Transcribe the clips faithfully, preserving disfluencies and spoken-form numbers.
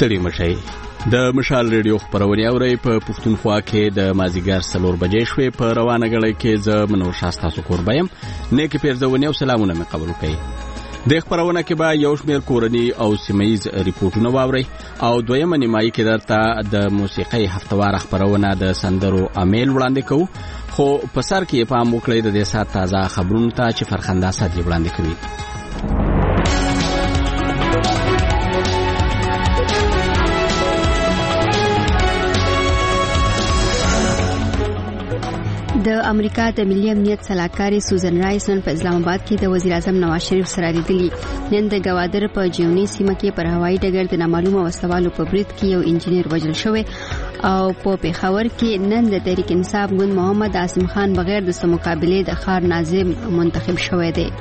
ستړي مشي د مشال ریډیو خبرونه اوري په پښتونخوا کې د مازیګر سلور بجې شوې په روانه غړې کې ز منور شاستا سکور بیم نیک پیرزونه او سلامونه مې قبول کړي د خبرونه کې به یو شمېر کورنی او سیمایز ریپورتونه واوري او دویمه نیمایي کې درته د موسیقي هفتوار خبرونه د سندرو امیل وړاندې کوو خو په سر کې پام وکړئ د دې سات تازه خبرونو ته چې فرخنده سات وړاندې کوي. د امریکا د ملي امنیت سلاکاري سوزن رایس نن په اسلام آباد کې د وزیر اعظم نواز شریف سره لیدلي. نن د گوادر په جیونی سیمه کې پر هوایي ډګر د نامعلومه وسوالو په برید کې یو انجنیر وژل شوی او په پیښور کې نن د تحریک انصاف ګوند محمد عاصم خان بغیر د مقابله د خار ناظم منتخب شوی دی.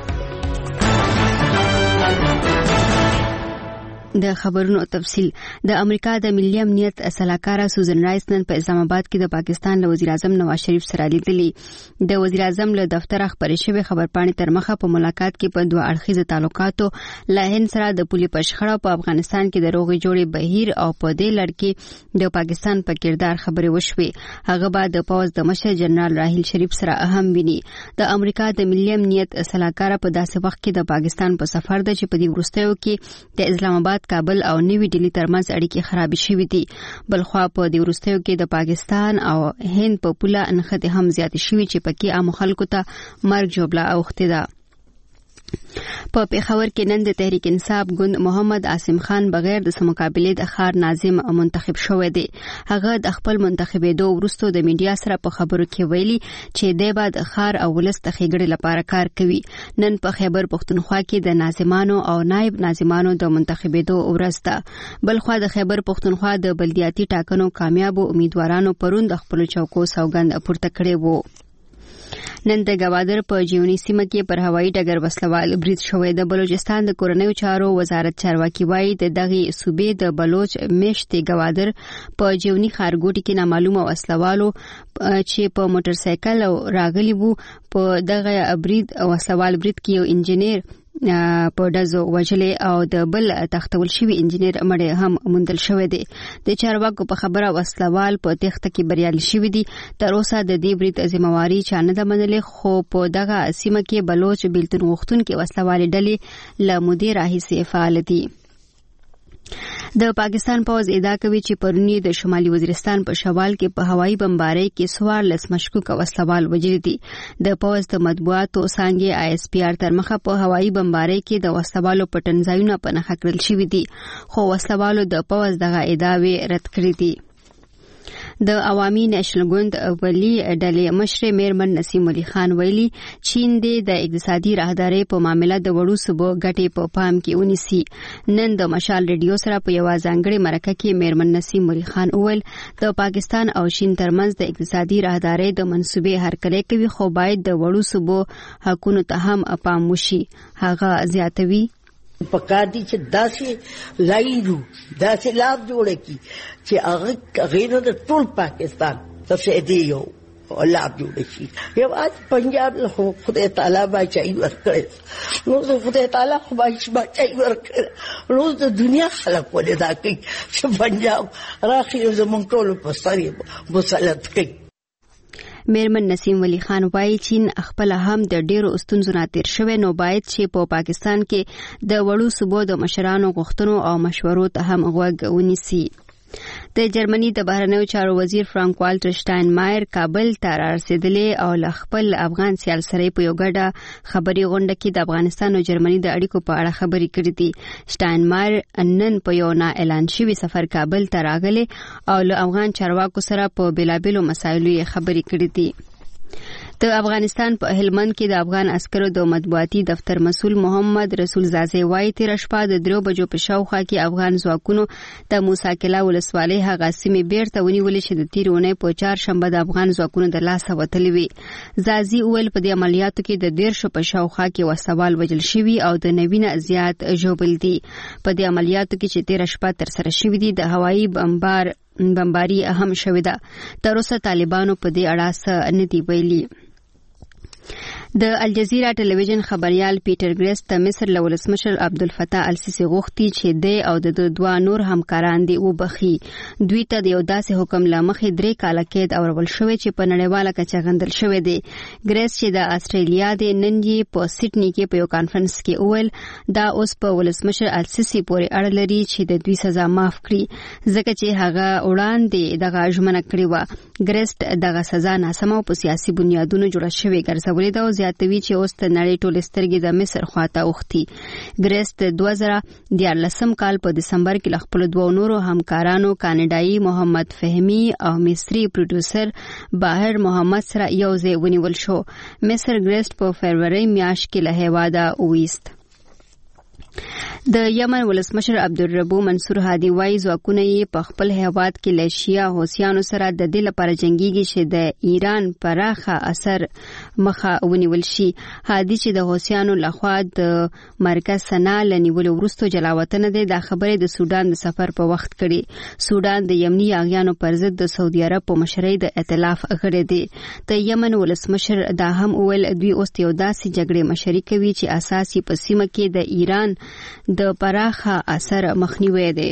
د خبرونو تفصيل. د امریکا د ملي امنیت سلاکار سوزن رایس نن په اسلام آباد کې د پاکستان له وزیر اعظم نواز شریف سره لیدلي. د وزیر اعظم له دفتر خبرې شوی خبرپاڼې تر مخه په ملاقات کې په دوه اړخیزه تعلقاتو له هند سره د پولي پشخړه په افغانستان کې د روغې جوړې بهیر او په دې لړ کې د پاکستان په کردار خبرې وشوي. هغه بعد د پوز د مشر جنرال راحیل شریف سره اهم ویني. د امریکا د ملي امنیت سلاکار په داسې وخت کې د پاکستان په سفر د چې په دې وروستیو کې د اسلام آباد کابل او نوی ډیلی ترمنځ اړیکې خراب شوې دي. بلخوا په دې وروستیو کې د پاکستان او هند په پوله انخته هم زیات شوې چې پکې عام خلکو ته مرګ جوړه اوخته ده. په پیښور کې نن د تحریک انصاف ګوند محمد عاصم خان بغیر د مقابله د خار ناظم منتخب شوی دی. هغه د خپل منتخبېدو وروسته د میډیا سره په خبرو کې ویلي چې د بعد خار او ولست خېګړې لپاره کار کوي. نن په خیبر پښتونخوا کې د ناظمانو او نائب ناظمانو د منتخبېدو ورځ ده. بلخوا د خیبر پښتونخوا د بلدیاتي ټاکنو کامیاب امیدوارانو پرون د خپل چوکو سوګند پورته کړي وو. نن د گوادر په جیونی سیمه کې پر هوایي ډګر وسلوال برید شوی. د بلوچستان د کورنیو چارو وزارت چارواکي وایي د دغه صوبې د بلوچ میشتې گوادر په جیونی خارګوټي کې نامعلومه وسلوالو چې په موټر سایکل راغلي وو په دغه برید وسلوال برید کې یو انجنیر په دزو وجلې او د بل تختول شوی انجنیر مړ هم موندل شوی دی. د چارواکو په خبره وسلوال په تخته کې بریالي شوی دي. تر اوسه د دې برید ذمہواری چا نه ده منلې خو په دغه سیمه کې بلوچ بیلتون غوښتونکو وسلوال ډلې له مودې راهیسې فعال دي. د پاکستان پوز ادعا کوي چې پرونی د شمالي وزیرستان په شوال کې په هوایي بمباری کې سوار لس مشکوک وسلوال وژل دي. د پوز د مطبوعاتو څنګه آی اس پی آر تر مخه په هوایي بمباری کې د وسلوالو پټنځایونه په نخښه کړل شوی دي خو وسلوالو د پوز دغه ادعاوې رد کړې دي. د عوامي نېشنل ګوند ولی ډلې مشر میرمن نسیم علي خان ویلي چین د اقتصادي راهدارۍ په معاملې د وړو صوبو ګټې په پام کې ونیسي. نن د مشال ریډیو سره په یو ځانګړي مرکه کې میرمن نسیم علي خان وویل د پاکستان او چین ترمنځ د اقتصادي راهدارۍ د منصوبې هرکلی کوي خو باید د وړو صوبو حقوقو ته هم پام وشي. هغه زیاتوي پکار دي چې داسې لایرو داسې لاب جوړه کی چې هغه غیر د ټول پاکستان څخه دی یو لاب جوړ شي. یو اج پنجاب له خدای تعالی باچای ورکړي نو زه خدای تعالی خو باچای ورکړي نو د دنیا خلک ولې دا کوي چې پنجاب راخي زمونږ ټول په سری مسلط کوي. میرمن نسیم ولی خان وایي چین خپل هم د ډیرو ستونزو نه تیر شوی نو باید چې په پاکستان کې د وړو صوبو د مشرانو غوښتنو او مشورو ته هم غوږ ونیسي. د جرمني د بهرنیو چارو وزیر فرانک والټر شټاینمایر کابل ته رسیدلی او له خپل افغان سیال سره په یو ګډه خبري غونډه کې د افغانستان او جرمني د اړیکو په اړه خبري کړې دي. شټاینمایر نن په یو نه اعلان شوی سفر کابل ته راغلی او له افغان چارواکو سره په بیلابیلو مسایلو یې خبري کړې دي. د افغانستان په هلمند کې د افغان عسکرو د مطبوعاتي دفتر مسؤل محمد رسول زازي وایي تیر شپه د درو بجو په شاوخوا کې افغان ځواکونو د موسی کلا ولسوالۍ هغه سیمې بیرته ونیولې چې د تیرونه په چهارشنبه د افغان ځواکونو د لاسه وتلې وي. زازي ویل په دې عملیاتو کې د دیرشو په شاوخوا کې وسوال وجل شوی او د نوینه زیات جوړل دي. په دې عملیاتو کې چې تیر شپه تر سره شوی دي د هوایي بمبار بمباری اهم شوی ده. تر اوسه طالبانو په دې اړه څه نه دی ویلي. د الجزیره ټلویزیون خبريال پیټر ګریس د مصر له ولسمشر عبدالفتاح السیسی غوښتي چې د او د دوه نور همکاران دی وبخي. دوی ته د یو داسې حکم له مخې درې کاله قید اورول شوی چې په نړیواله کچه غندل شوی دی. ګریس چې د استرالیا د نن یې په سټنی کې په یو کانفرنس کې وویل دا اوس په ولسمشر السیسی پورې اړه لري چې د دوی سزا معاف کړي ځکه چې هغه وړاندې دغه ژمنه کړې و. ګریس دغه سزا ناسمه او په سیاسي بنیادونو جوړه شوې ګرځولې ده او زیاتوي چې اوس د نړۍ ټولې سترګې د مصر خواته اوښتي. ګریس د دوه زره دیارلسم کال په دسمبر کې له خپلو دوو نورو همکارانو کاناډایي محمد فهمي او مصري پروډوسر باهر محمد سره یو ځای ونیول شو. مصر ګریس په فروری میاشت کې له هیواده وویست. د یمن ولسمشر عبدالربو منصور هادي وايي ځواکونه یې په خپل هیواد کې له شیعه حوثیانو سره د دې لپاره جنګيږي چې د ایران پراخه اثر مخه ونیول شي. هادي چې د حوثیانو لخوا د مرکز سنا له نیولو وروسته جلاوطن دی د خبرې د سودان د سفر په وخت کړي. سودان د یمني یاغیانو پر ضد د سعودي عرب په مشرۍ د ائتلاف غړی دی. د یمن ولسمشر دا هم ویل دوی اوس یو داسې جګړې مشري کوي چې اساس یې په سیمه کې د ایران د پراخه اثر مخنیوي دی.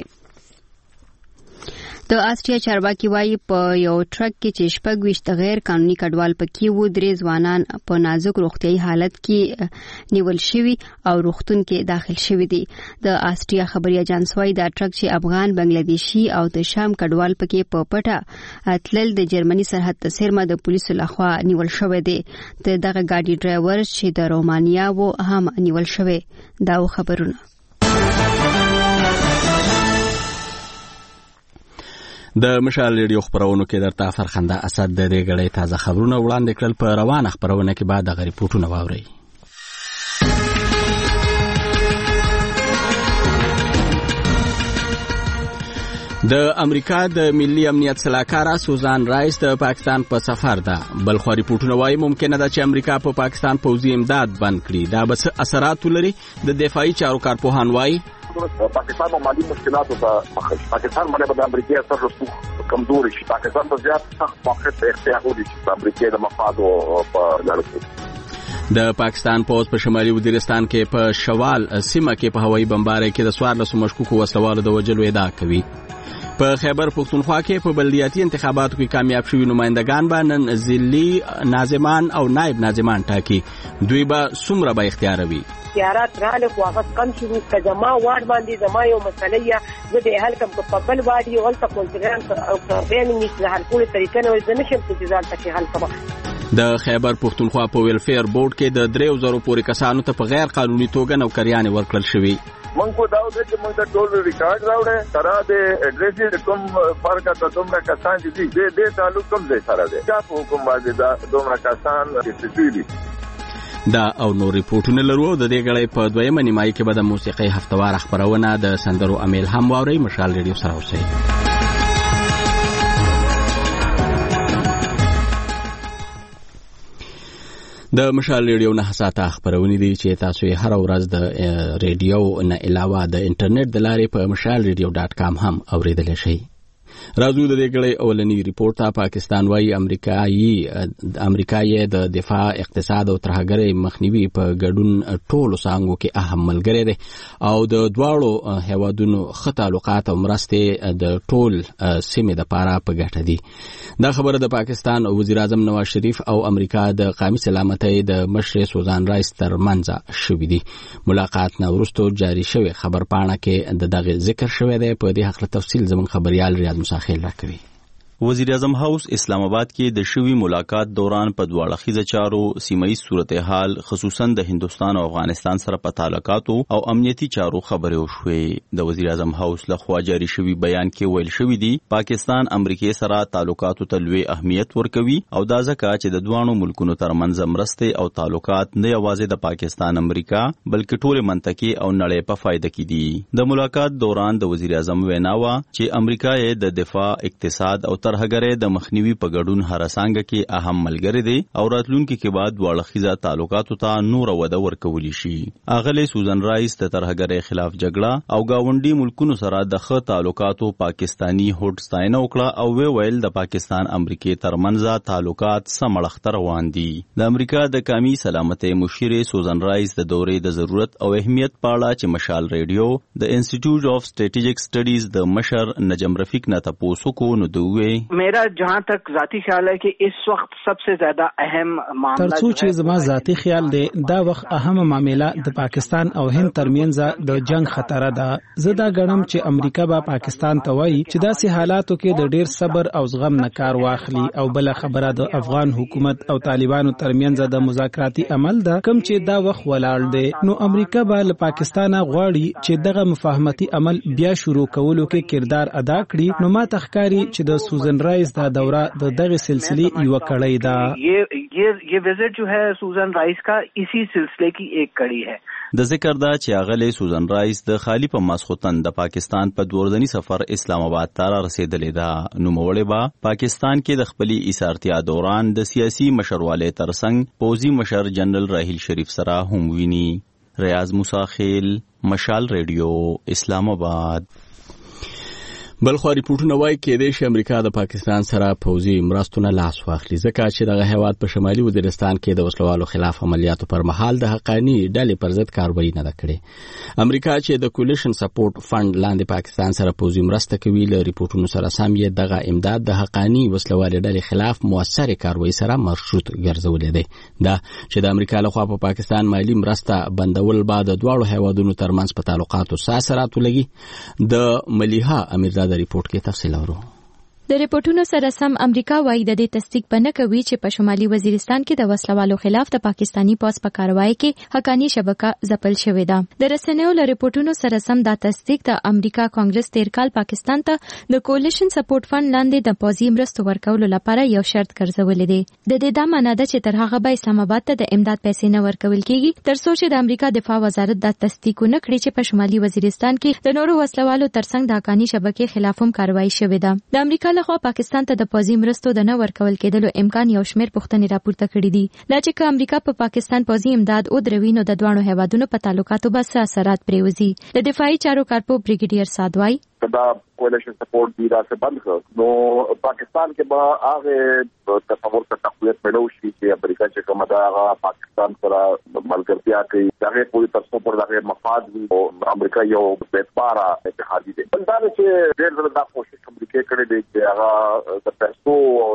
د آسټریا چارواکي وايي په یو ټرک کې چې شپږ ویشت غیر قانوني کډوال پکې وو درې ځوانان په نازک روغتیايي حالت کې نیول شوي او روغتون کې داخل شوي دي. د آسټریا خبري اجانس وايي دا ټرک چې افغان بنگلاديشي او د شام کډوال پکې په پټه اتلل د جرمني سرحد ته سیرمه د پولیسو لخوا نیول شوی دی. د دغه ګاډي ډرایور چې د رومانیا وو هم نیول شوی. دا خبرونه د مشال ریډیو خبرونو کې درته فرخنده اسد د دې غړې تازه خبرونه وړاندې کړل. په روانه خبرونه کې بعد د ریپورتونو واوري. د امریکا د ملي امنیت سلاکاره سوزان رایس د پاکستان په سفر ده. بل خو ریپورتونه وايي ممکنه ده چې امریکا په پا پاکستان پوځي امداد بند کړي. دا به څه اثرات ولري؟ د دفاعي چارو کارپوهان وايي پاکستان په مالي مشکلاتو ته مخ پاکستان باندې د امریکا سره رسوخ کمزوري شي. پاکستان په زیات سخت موقف اختیار کوي چې امریکا د مفادو په لړ کې د پاکستان پوز په شمالي وزیرستان کې په شوال سیمه کې په هوایي بمبارۍ کې د څوارلسو مشکوکو وسلوالو د وژلو ادعا کوي. په خیبر پختونخوا کې په بلدیاتي انتخاباتو کې کامیاب شوي نمائندگان به نن ضلعي ناظمان او نائب ناظمان ټاکي. دوی به څومره به اختیاروي؟ اختیارات رااله خو هغه کم شروع که زما وارد باندې زما یو مسله یا زه د حل کوم په بل وارد یو غلطه کولګران او بیان نشي حل کول طریقې نه زه نشم چې ځان ته حل کوم. د خیبر پختونخوا په ویلفیر بورډ کې د درې زره پورې کسانو ته په غیر قانوني توګه نوکریان ورکړل شوي. مونږ کو دا وځي چې مونږ د ټول ریکارډ راوړل تر د اډریس کوم فرق ته دومره کسان چې دې دې تعلق کوم ځای سره دی چې په حکومت باندې دا دومره کسان چې سوي دا او نور ریپورتونه لرو. د دې غړې په دویمه نیمایي کې به د موسیقي هفتوار خبرونه د سندرو امیل هم واوري. مشال ریډیو سره اوسئ. د مشال ریډیو نه حساسه خبرونه دي چې تاسو یې هر ورځ د ریډیو نه علاوه د انټرنیټ د لارې په مشال ریډیو ډاټ کام هم اوریدل شئ. راځو د دې غړې اولنی ریپورت ته. پاکستان وايي امریکایي امریکایي د دفاع اقتصاد او ترهګرۍ مخنیوي په ګډون ټولو څانګو کې اهم ملګری دی او د دواړو هیوادونو ښه تعلقات او مرستې د ټول سیمې لپاره په ګټه دي. دا خبره د پاکستان وزیر اعظم نواز شریف او امریکا د قومي سلامتۍ د مشر سوزان رایس ترمنځ شوې دي. ملاقات نه وروسته جاری شوی خبرپاڼه کې د دغه ذکر شوی دی. په دې حق له تفصیل زمون خبريال ریاض مساخیل راکوي. وزیر اعظم هاوس اسلام آباد کې د شوی ملاقات دوران په دواړه خیزه چارو سیمایي صورتحال خصوصا د هندستان او افغانستان سره په تعلقاتو او امنیتي چارو خبرې وشوې. د وزیر اعظم هاوس لخوا جاری شوی بیان کې ویل شوی دی پاکستان امریکای سره تعلقاتو ته لوی اهمیت ورکوي او دا ځکه چې د دوانو ملکونو ترمنځ مرستې او تعلقات نه یوازې د پاکستان امریکا بلکې ټول منطقې او نړۍ په فائدہ کې دي. د ملاقات دوران د وزیر اعظم ویناوه چې امریکا د دفاع اقتصاد او ترهګرۍ د مخنیوي په ګډون هرڅانګه کې اهم ملګری دی او راتلونکي کې بعد واړخیزه تعلقاتو ته نور وده ورکولی شي. اغلی سوزن رایس د ترهګرۍ خلاف جګړه او گاونډي ملکونو سره د ښه تعلقاتو پاکستانی هوډ ستاینه وکړه او وی ویل د پاکستان امریکای ترمنځ تعلقات سمړخته روان دي. د امریکا د قومي سلامتۍ مشیر سوزن رایس د دورې د ضرورت او اهمیت په اړه چې مشال ریډیو د انسټیټیوټ اف سټریټیجک سټډیز د مشر نجم رفیق نه تاسو کو نو دوی میرا جہاں تک ذاتی خیال ہے کہ اس وقت سب سے زیادہ اہم معاملہ ترڅو چې زما ذاتی خیال دی دا وخت اهم معاملې د پاکستان او هند ترمنځ د جنگ خطر ده. زه دا غنم چې امریکا به پاکستان ته وایي چې داسې حالاتو کې د ډیر صبر او زغم نه کار واخلي او بل خبره د افغان حکومت او طالبانو ترمنځ د مذاکراتي عمل ده کوم چې دا وخت ولاړ دی. نو امریکا به له پاکستان غواړي چې دغه مفاهمتي عمل بیا شروع کولو کې کردار ادا کړي. نو ما تخکاری چې د سوزن رائس دا دوره د دغه سلسله یو کړی دا یہ یہ وزٹ جو ہے سوزن رائس کا اسی سلسلے کی ایک کڑی ہے. د ذکر دا چې اغلی سوزن رائس د خالی په ماسختن د پاکستان په دوردنی سفر اسلام آباد ته رسیدلې ده. نو موړې با پاکستان کې د خپلې ایثارتیا دوران د سیاسي مشرواله ترڅنګ پوزي مشر جنرال راحیل شریف سره هم ویني. ریاض موسی خیل، مشال ریډیو، اسلام آباد. بلخو ریپورتونه وایي کېدای شي امریکا د پاکستان سره پوځي مرستونه لاس واخلي ځکه چې دغه هیواد په شمالي وزیرستان کې د وسلوالو خلاف عملیاتو پر مهال د حقانی ډلې پر ضد کاروایی نه کړې. امریکا چې د کولیشن سپورټ فند لاندې پاکستان سره پوځي مرسته کوي له ریپورتونو سره سم یې دغه امداد د حقانی وسلوالو ډلې خلاف موثره کاروایی سره مشروط ګرځولې دی. دا چې د امریکا لخوا په پاکستان مالی مرسته بندول بعد د دواړو هیوادونو ترمنځ په تعلقاتو ساسرات لګي. د ملیحه امیر د ریپورت کې تفصیل اورو. د ریپورتونو سره سم امریکا وايي د دې تصدیق بنه کوي چې په شمالي وزیرستان کې د وسلوالو خلاف د پاکستانی پوس په کاروایی کې حقانی شبکه ځپل شوې ده. د رسنیو له ریپورتونو سره سم دا تصدیق د امریکا کانګرس تیر کال پاکستان ته د کولیشن سپورټ فند لاندې د پوځي مرستو ورکولو لپاره یو شرط ګرځولې دی. د دې دا معنی ده چې تر هغه به اسلام آباد ته د امداد پیسې نه ورکول کیږي تر څو چې د امریکا دفاع وزارت دا تصدیق نه کړي چې په شمالي وزیرستان کې د نورو وسلوالو ترڅنګ د حقانی شبکې خلاف هم کاروایی شوې ده. د امریکا لخوا پاکستان ته د پوځي مرستو د نه ورکول کېدلو امکان یو شمېر پوښتنې راپورته کړي دي. لا چې که امریکا په پاکستان پوځي امداد او دروي نو د دواړو هیوادونو په تعلقاتو به څه اثرات پریوزي. د دفاعي چارو کارپو بریګیډیر سادوای دا کولیشن سپورټ دی دا څه بند کړ نو پاکستان کې به هغه تصور ته تقویت پیدا شي چې امریکا چې کومه دا هغه پاکستان سره ملګرتیا کوي هغه پوری تاسو پر دغه مفاد او امریکا یو بیتبارا اتحادی دی. دا چې ډېر ډېر دا کوشش امریکا کړې دی چې هغه د پیسو او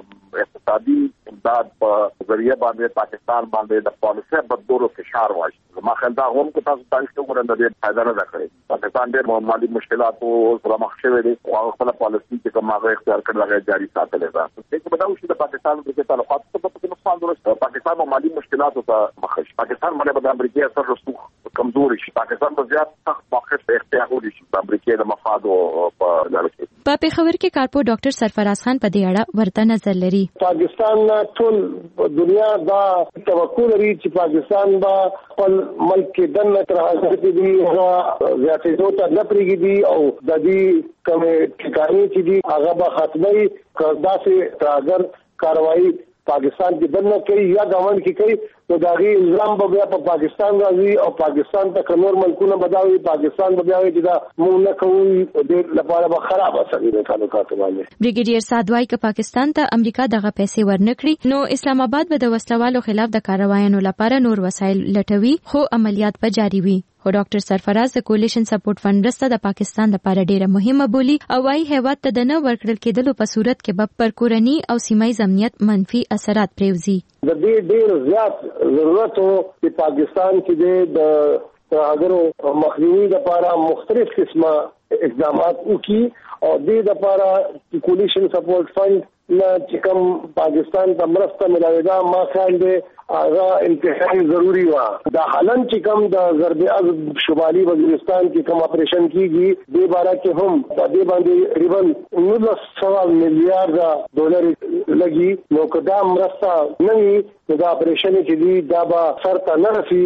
د اقتصادي امداد په ذریعہ باندې پاکستان باندې د پالیسي بدلولو فشار واچي. ما خیال دا هم که تاسو تاسو ورنده دې فائدہ نه کړی. پاکستان ډېر مالي مشکلات او سره مخ شوی دی او خپل پالیسي چې کوم هغه اختیار کړل هغه جاری ساتلې ده. چې په دا وشي د پاکستان د تعلقات په په نقصان درسته پاکستان مالي مشکلاتو ته مخ شي. پاکستان باندې د امریکای اثر رسوخ کمزوري شي. پاکستان په زیات سخت موقف اختیار ودی شي د امریکای د مفاد او په لړ کې. په پیښور کې کارپو ډاکټر سرفراز خان په دې اړه ورته نظر لري. پاکستان ټول دنیا دا توقع لري چې پاکستان با خپل ملک کې دنه تر هغه چې دی هغه زیاتې دوه نه پریږدي او د دې کومه ټکانې چې دی هغه به ختمي کړدا سي اگر کاروایی پاکستان کې دنه کوي یا ګاونډ کې کوي نو دا غي الزام به بیا په پاکستان راځي او پاکستان ته نور ملکونه بداوي پاکستان به بیا چې دا مونږ نه کوي د لپاره به خراب اثر دی تعلقات باندې. بریګیډیر سادوای که پاکستان ته امریکا دغه پیسې ورنکړي نو اسلام آباد به د وسلوالو خلاف د کاروایانو لپاره نور وسایل لټوي خو عملیات به جاری وي. خو ډاکټر سرفراز د کولیشن سپورټ فند رسته د پاکستان لپاره ډیره مهمه بولی او وايي هیواد ته د نه ورکړل کېدلو په صورت کې به پر کورنی او سیمایي امنیت منفي اثرات پریوزي. د دې ډیر زیات ضرورت وو چې پاکستان کې د ترهګرو مخنیوي لپاره مختلف قسمه اقدامات وکړي او د لپاره کولیشن سپورټ فند نه چې کوم پاکستان ته مرسته ملایي دا ما خیال دی هغه انتهایی ضروری و. دا حالن چې کوم د ضرب عضب شمالي وزیرستان کې کوم اپریشن کیږي د بارا کې هم د دې باندې ریبن نولس سوه میلیارډ ډالر لګي نو کدا مرسته نه وي دا اپریشن چې دی دا به سر ته نه رسي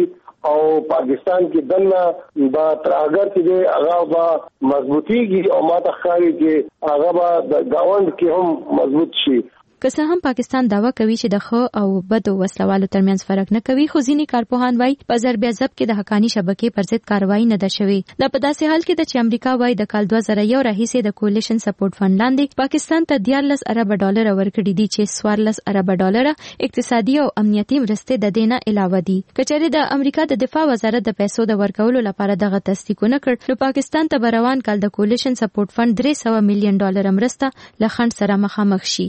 او پاکستان کې دنه با تراګر کې هغه با مضبوطیږي او ماته ښکاري چې هغه با د گاوند کې هم مضبوط شي. که څه هم پاکستان داوا کوي چې د ښه او بدو وسلوالو ترمنځ فرق نه کوي، خو ځینې کارپوهان وایي په ضرب ضبط کې د حقاني شبکې پر ضد کاروایی نه ده شوې. دا په داسې حال کې ده چې امریکا وایي د کال دوه زره یو راهیسې د کولیشن سپورټ فند لاندې پاکستان ته دیارلس اربه ډالر ورکړي دي چې څوارلس اربه ډالر اقتصادي او امنیتي مرستې د دې نه علاوه دي. که چېرې د امریکا د دفاع وزارت د پیسو د ورکولو لپاره دغه تصدیق ونه کړ، نو پاکستان ته به روان کال د کولیشن سپورټ فند درې سوه میلیون ډالر مرسته له خنډ سره مخامخ شي.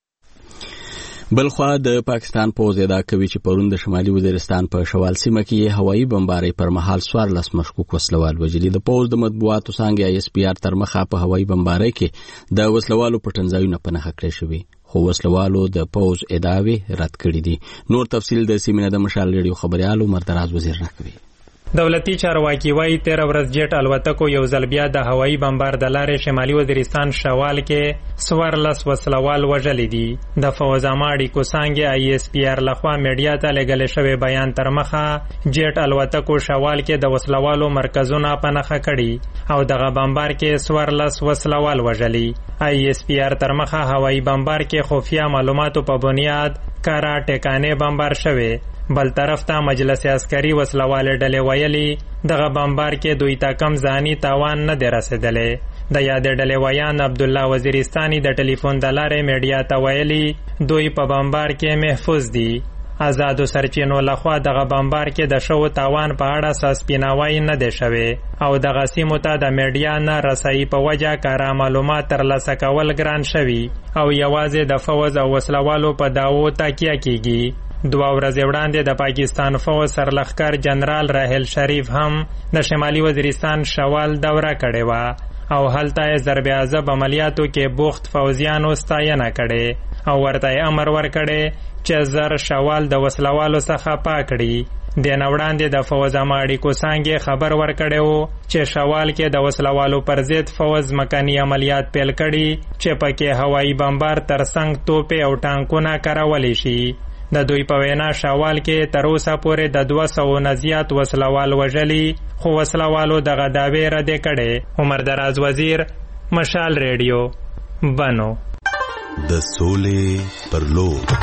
بلخوا د پاکستان پوځ ادعا کوي چې پرون د شمالي وزیرستان په شوال سیمه کې هوایي بمبارۍ پر مهال څوارلس مشکوک وسلوال وژلي. د پوځ د مطبوعاتو څانګې آی اس پی آر تر مخه په هوایي بمبارۍ کې د وسلوالو پټنځایونه په نښه کړی شوي، خو وسلوالو د پوځ ادعاوې رد کړې دي. نور تفصیل د سیمې د مشال ریډیو خبريال مردراز وزیر راکوي. دولتي چارواکي وايي تیر ورځ جیټ الوتکو یو ځل بیا د هوایي بمبار د لارې شمالي وزیرستان شوال کې څوارلس وسلوال وژلي دي. د فوز اماړي کو څنګه آی اس پی آر لخوا میډیا ته لګل شوی بیان تر مخه جیټ الوتکو شوال کې د وسلوالو مرکزونه په نښه کړي او دغه بمبار کې څوارلس وسلوال وژلي. آی اس پی آر تر مخه هوایي بمبار کې خفیه معلوماتو په بنیاد کارا ټکانې بمبار شوی. بل طرف ته مجلس عسکري وسلواله ډلې ویلي دغه بمبار کې دوی ته کم ځاني تاوان نه دی رسیدلی. د یادې ډلې ویان عبد الله وزیرستاني د ټلیفون د لارې میډیا ته ویلي دوی په بمبار کې محفوظ دي. آزادو سرچینو لخوا دغه بمبار کې د شوو تاوان په اړه څه سپیناوی نه دی شوی او دغه سیمو ته د میډیا نه رسایي په وجه کارا معلومات ترلاسه کول ګران شوي او یوازې د فوز او وسلوالو په داوو تکیه کیږي. دوه ورځې وړاندې د پاکستان فوج سرلښکر جنرال راحل شریف هم د شمالي وزیرستان شوال دوره کړې وه او هلته یې ضرب عذاب عملیاتو کې بوخت فوجیانو ستاینه کړې او ورته یې امر ورکړی چې زر شوال د وسلوالو څخه پاک کړي. د نه وړاندې د فوج اماړیکو څانګې خبر ورکړی و چې شوال کې د وسلوالو پر ضد فوج مکاني عملیات پیل کړي چې پکې هوایي بمبار ترڅنګ توپې او ټانکونه کارولی شي. د دوی په وینا شوال کې تر اوسه پورې د دوه سوو نه زیات وسلوال وژلي، خو وسلوالو دغه دعوې ردې کړې. عمر دراز وزیر، مشال ریډیو، بنو. د سولې پر لور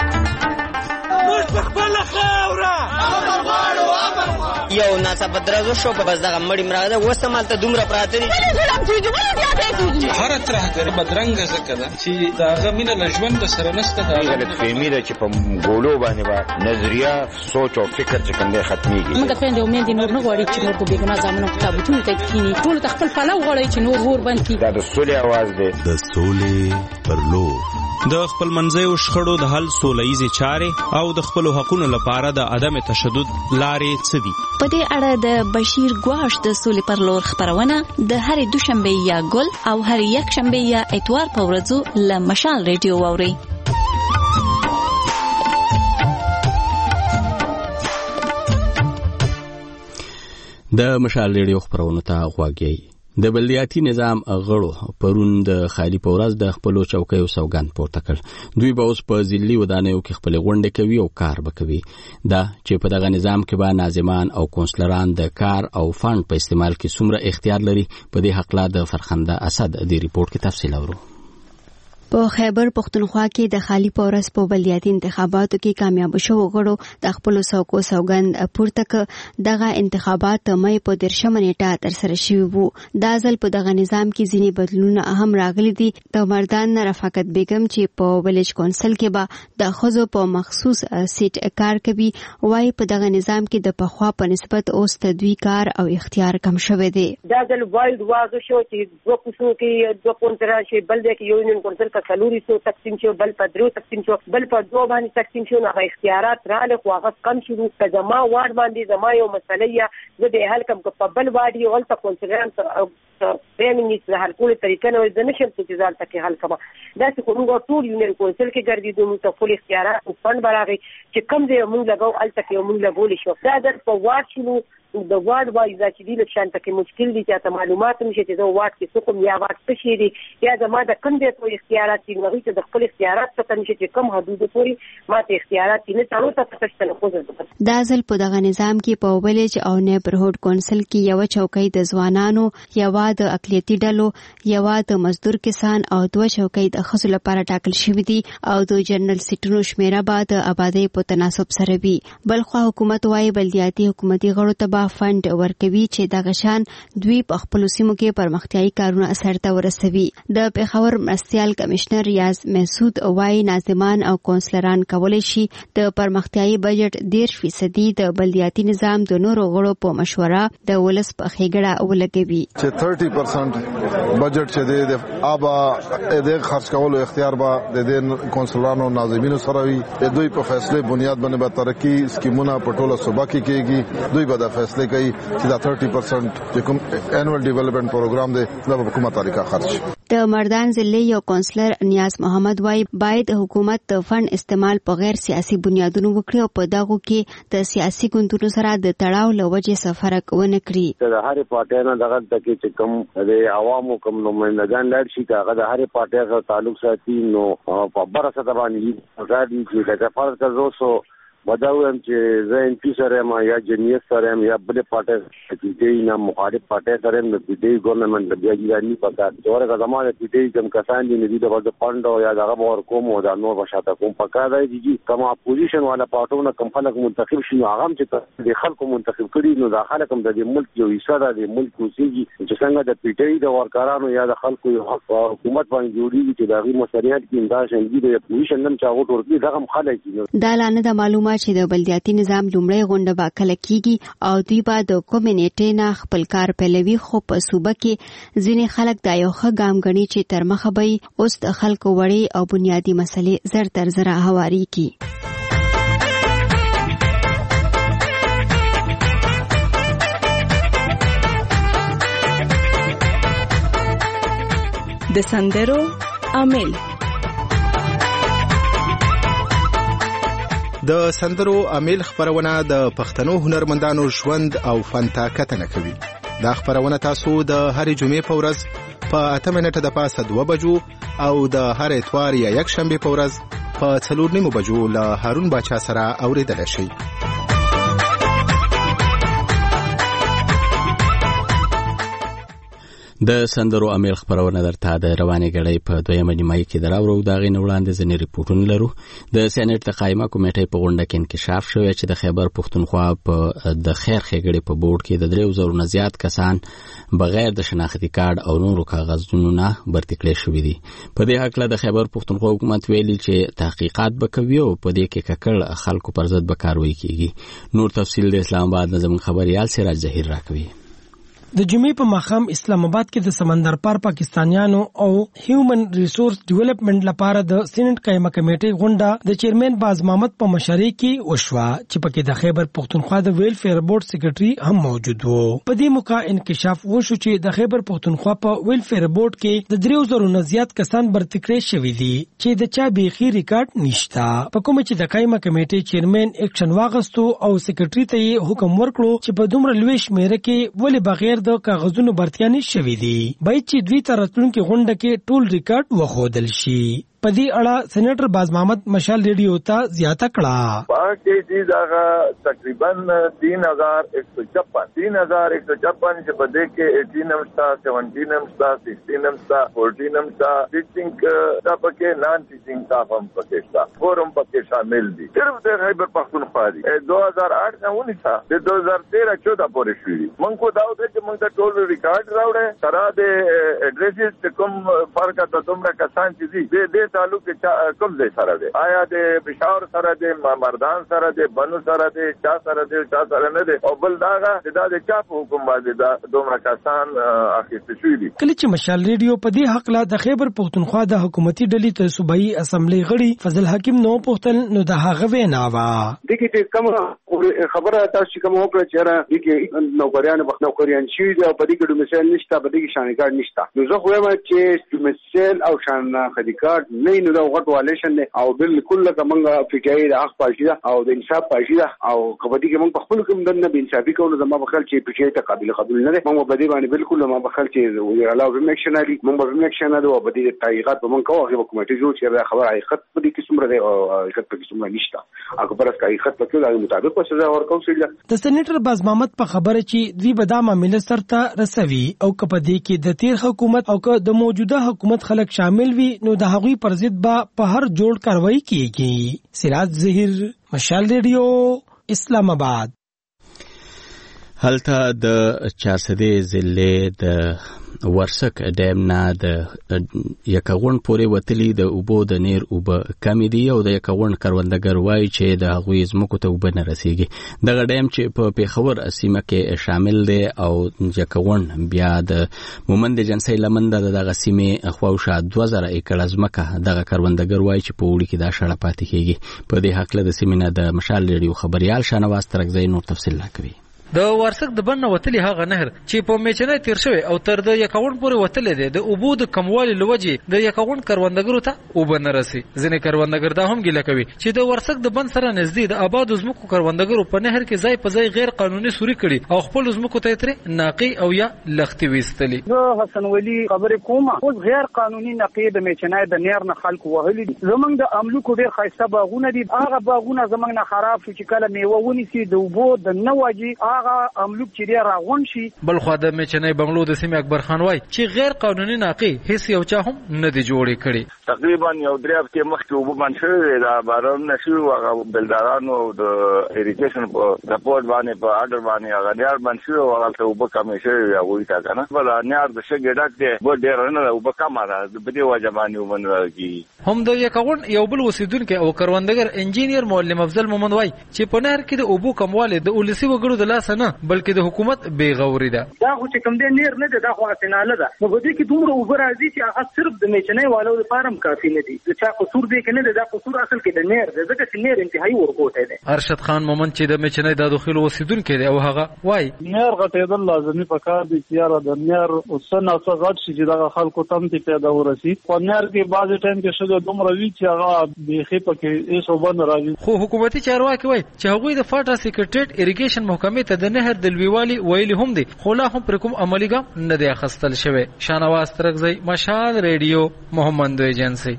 یو ناڅاپه درزو شو په بس دغه مړی مراغه ده اوس همالته دومره پراته دي. هره ترهګري بدرنګه ځکه ده چې د هغه مینه له ژوند سره نشته. دا غلطفهمي ده چې په ګولو باندې به نظریه سوچ او فکر چې کوم دی ختمېږي. موږ د خویندو او میندې نور نه غواړي چې نور په بېګناه زامنو په تابوتونو ته کښېني. ټولو ته خپل پلو غواړي چې نور اور بند کړي. دا د سولې اواز دی. د سولې پر لور د خپل منځیو شخړو د حل سولهییزې چارې او د خپلو حقونو لپاره د عدم تشدد لارې څه دي؟ په دې اړه د بشیر ګواش د سولې پر لور خبرونه د هرې دوشنبې یا ګل او هرې یکشنبې یا اتوار په ورځو له مشال ریډیو واورئ. د مشال ریډیو خبرونو ته غوږ یې. د بلدیاتي نظام غړو پرون د خالی په ورځ د خپلو چوکیو سوګند پورته کړ. دوی به اوس په ځلي ودانیو کې خپلې غونډې کوي او کار به کوي. دا چې په دغه نظام کې به ناظمان او کونسلران د کار او فند په استعمال کې څومره اختیار لري، په دې حقله د فرخنده اسد د ریپورت کې تفصیل اورو. په خیبر پختونخوا کې د خالی پورس په بلدیاتي انتخاباتو کې کامیاب شو غړو د خپل سوکو سوګند پورته ک. دغه انتخابات مې په درشمه نیټه تر سره شوي وو. دا ځل په دغه نظام کې ځینې بدلونونه اهم راغلي دي. د مردان رفاقت بیگم چې په ویلج کونسل کې به د خزو په مخصوص سیټ کار کوي، وايي په دغه نظام کې د پخوا په نسبت اوس تدوی کار او اختیار کم شوی دی. دا ځل وایلډ واز شو چې دوه کوڅو کې دوه کونسلر شي، بل د یونین کونسل کلوري سو تقسیم شو، بل په درو تقسیم شو، بل په دوه باندې تقسیم شو. هغه اختیارات رااله خو هغه کم شو. که زما وارد باندې زما یو مسله یا زه د حل کوم په بل وارد یو ولته کونسلران پرېمینګ د حل کولو طریقه نه د نشم چې ځان تکي حل کما. دا چې کومه ټول یونین کونسل کې ګرځېدو نو ته خپل اختیارات او فند براغي چې کم دی موږ لګاو الته کې موږ لګول شو. دا د په وارد شنو د وارد وایي دا چې د شانته کې مشکل دي چې ته معلومات نشي چې دا وارد کې څه کوم یا وارد څه شي دي یا زما د کوم د تو اختیارات دي نو چې د خپل اختیارات څخه نشي چې کوم حدود پورې ماته اختیارات دي نه څلو ته څه نه کوزه دا ځل په دغه نظام کې په ویلج او نیبرهود کونسل کې یو چوکۍ د ځوانانو یو د اقلیتي ډلو یو د مزدور کسان او دوه چوکۍ د ښځو لپاره ټاکل شوې دي او د جنرال سیټونو شمیره به د آبادی په تناسب سره وي. بلخو حکومت وايي بلدیاتي حکومتي غړو ته به فند ورکوي چې دغه شان دوی په خپل سیمو کې پرمختیايي کارونه سرته ورسوي. د پیښور مرستيال کمشنر ریاض محسود وايي ناظمان او کونسلران کولای شي د پرمختیايي بجټ ډیر فیصدي د بلدیاتي نظام د نورو غړو په مشوره د ولس په خېګړه ولګوي. چې ثلاثين پرسنټ بجټ چې د آبا د خرج کولو اختیار به د کونسلرانو ناظمینو سره وي. دوی په فیصله بنیاد باندې به ترقی سکیمونه په ټوله صوبه کې کېږي. دوی به د فیصله کوي چې دا ثلاثين پرسنټ چې کوم انوال ډیولپمنٹ پروګرام دی دا په کومه طریقه خرج شي. د مردان ضلع یو کونسلر نیاز محمد وايي باید حکومت د فند استعمال په غیر سیاسي بنیادونو وکړي او په دغه کې د سیاسي ګوندونو سره د تړاو لوجې سفرک ونه کړي. د هرې پارټۍ نه دغه تکي چې کوم د عوامو کوم نمائندګان لړ شي هغه د هرې پارټۍ سره تعلق ساتي نو په برسه باندې ځادي چې د فرض کزوسو بداوم چې زه ان پی سره ما یا جنیت سره یا بل پارټي چې نه مخالف پارټي سره د دې ګورنمنت د بیاګانی پکا دغه زمانه چې دې کوم کسان دي نه دي د پاند او یا دغه ور کوم او د نور بشاته کوم پکا دی چې کوم اپوزیشن والا پارټونه کوم خلک منتخب شي هغه چې د خلکو منتخب کړي نو د خلک هم د ملک یو حصہ د ملک کوسيږي چې څنګه د پیټي د ورکارانو یا د خلکو یو حکومت باندې جوړیږي چې دغه مسریات کې انداز شنګي د اپوزیشن نم چاغو ورکی دغه خلک دا لانه د معلومات چې د بلدیاتي نظام لومړی غونډه به کله کیږي او دوی به د کمیونټي نه خپل کار پیلوي خو په صوبه کې ځینې خلک دا یو ښه ګام ګڼي چې تر مخه به اوس د خلکو وړې او بنیادی مسلې زر تر زره هواري کی. د سندرو عامل د سندرو عامل خبرونه د پښتنو هنرمندانو ژوند او فن ته کتنه کوي. دا خبرونه تاسو د هرې جمعې په ورځ په اته منټه د پاسه دوه بجو او د هر اتوار یا یک شنبه په ورځ په څلور نیمو بجو له هارون باچا سره اوریدل شي. د سندرو عامل خبرونه درته د رواني غړې په دویمه نیمه کې دراورو دا غي نوړاندې ځنې ریپورتونه لرو. د سېنات د قائمه کمیټې په غونډه کې انکشاف شوی چې د خیبر پښتونخوا په د خیر خېګړې په بورډ کې د درې زرو نه زیات کسان بغیر د شناختی کارت او نورو کاغذونو نه برتی کړي شوې دي. په دې حق له د خیبر پښتونخوا حکومت ویلي چې تحقیقات وکوي او په دې کې ککړ خلکو پر ضد به کاروي کیږي. نور تفصیل د اسلام آباد نظم خبريال سراج ظهیر راکوي. د جمعې په مخام اسلام آباد کې د سمندر پار پاکستانیانو او هیومن ریسورس ډیولپمنٹ لپاره د سینټ قائمه کمیټې غونډه د چیرمن باز محمد په مشرۍ کې وشوه چې پکې د خیبر پښتونخوا د ویلفیر بورډ سیکریټري هم موجود وو. په دې موقع انکشاف وشو چې د خیبر پښتونخوا په ویلفیر بورډ کې د درې زرو نه زیات کسان برتی کړي شوي دي چې د چا بیخي ریکارډ نشته. په کوم چې د قائمه کمیټې چیرمن اکشن واغستو او سیکریټري ته حکم ورکړو چې په دومره لوی شمیره کې ولې بغیر د کاغذونو برتیا نشوي دي باید چې دوی تر راتلونکي غونډه کې ټول ریکارډ وښودل شي. په دې اړه سېنیټر باز محمد مشال ریډیو ته زیاته کړه. باقي دي دا تقریبا تین ہزار ایک سو چھپن تین ہزار ایک سو چھپن چې په دې کې اٹھین نمستا سیونٹین نمستا سکسٹین نمستا فورٹین نمستا ٹیچنگ دا پکې نان ٹیچنگ سٹاف هم پکې شته فورم پکې شامل دي. صرف د خیبر پختونخوا دي دو ہزار آٹھ نه ونیسا د دو ہزار تیرہ چودہ پورې شوي. مونږ کو دا وځي چې مونږ ته ټول ریکارډ راوړل سره د اډریسز کوم فرق ته دومره کسان چې دي د تعلق کوم ځای سره دی آیا د پېښور سره دی مردان سره دی بنو سره دی چا سره دی چا سره نه دی او بل داغه دا د چا په حکم باندې دا دومره کسان اخیستل شوي دي. کله چې مشال ریډیو په دې حق لا د خیبر پښتونخوا د حکومتي ډلې ته صوبایي اسمبلی غړي فضل حکیم نو پختل نو د هغه وینا وا د کې کوم خبره تاسو کوم وکړه چې را د کې نوکریان بخنو کوریان شي او په دې کې د مثال نشته په دې کې شانګار نشته. نو زه خو وایم چې مثال او شان خدي کارت نه نو دا غټ والیشن او بالکل لکه موږ فکرې د حق پارټي ده او د انصاف پارټي ده او کبدي کې موږ په خپل کوم دنه به انصافي کوو زما په خل چې فکرې ته قابل قبول نه ده موږ په دې باندې بالکل ما په خل چې وی علاوه میکشنالي موږ په میکشنالي او په دې تحقیقات به موږ کوو هغه کومټي جوړ چې خبر حقیقت په دې کې څومره ده او حقیقت په کې څومره نشته هغه پر اساس حقیقت په کې د مطابق په سزا ورکوم شي. د سېنیټر باز محمد په خبره چې دوی به دا معاملې سرته رسوي او کپدې کې د تیر حکومت او که د موجوده حکومت خلک شامل وي نو د هغوی پر ضد به په هر جوړ کاروایی کیږي. سراج ظهیر، مشال ریډیو، اسلام آباد. هلته د چارسدې ضلع د ورسک ډیم نه د یکغون پورې وتلی د اوبو د نیر اوبه کمې دي او د یکغون کروندګر وایي چې د هغوی ځمکو ته اوبه نه رسیږي. دغه ډیم چې په پیښور سیمه کې شامل دی او یکغون بیا د مومند جنسۍ لمنده د دغه سیمې خواوشا دوه زره ایکړه ځمکه دغه کروندګر وایي چې په اوړي کې دا شړه پاتې کیږي. په دې هکله د سیمې نه د مشال ریډیو خبريال شانواز ترکزی نور تفصیل راکوي. د ورسک د بن وتلی هغه نهر چې په میچنې تیر شوی او تر د یکاون پورې وتلی دی د اوبو د کموالي لوجې د یکاون کروندګرو ته اوبه نه رسي. ځینې کروندګر دا هم ګیله کوي چې د ورسک د بن سره نږدې د آباد ځمکو کروندګرو په نهر کې ځای په ځای غیر قانوني سوري کړي او خپل ځمکو ته ترې ناقي او یا لختي ویستلي. زه حسن ولی خبرې کوم اوس غیر قانوني ناقي د میچنې د نهر نه خلکو وهلي دي. زمونږ د املوکو ډیر ښایسته باغونه دي هغه باغونه زمونږ نه خراب شو چې کله میوه ونیسي د اوبو د نه واجي هغه املوک چې ډیر راغون شي. بل خو د میچنې بنگلو د سیمې اکبر خان وای چې غیر قانوني ناقي هیڅ یو چا هم نه دی جوړې کړي. تقریبا یو درې هفتې مخکې اوبه بند شوې دا باران نشي هغه بلدارانو د اریګیشن په رپورټ باندې په اډر باندې هغه نیار بند شوی او هغه اوبه کمې شوې هغه وی تا کنه بل نیار د شګې ډک دی و ډیر نه اوبه کم را د بده وجه باندې ومنل کی. هم د یکاون یو بل وسیدونکو او کروندګر انجینیر معلم افضل مومند وای چې په نهر کې د اوبو کمواله د اولسي وګړو د لاس نه بلکې د حکومت بے غوري ده. دا خو چې کوم دی نیر نه ده دا خو اسناله ده نو په دې کې دومره اوبه راځي چې هغه صرف د میچنې والو لپاره کافي نه دي. د چا قصور دی کنه دا قصور اصل کې د نیر ده ځکه چې نیر انتهایی ورکوټه ده. ارشد خان مومند چې د میچنې د داخلو وسیدونکو دی او هغه وای نیر غټېدل لازمي پکار دي چې یاره د نیر اوسنه څه غټ شي چې دا خلکو تم ته پیدا ورسي. خو نیر کې بعضی ټایم کې شګه دومره وی چې هغه بيخي پکې ایسو بن راځي. خو حکومتي چارواکي وای چې هغوی د فاټا سیکریټریټ اریګیشن محکمې ته د نهر د لویوالي ویلي هم دي خو لا هم پر کوم عملی ګام نه دی اخیستل شوی. شانواز ترکزی، مشال ریډیو، محمد ایجنسی.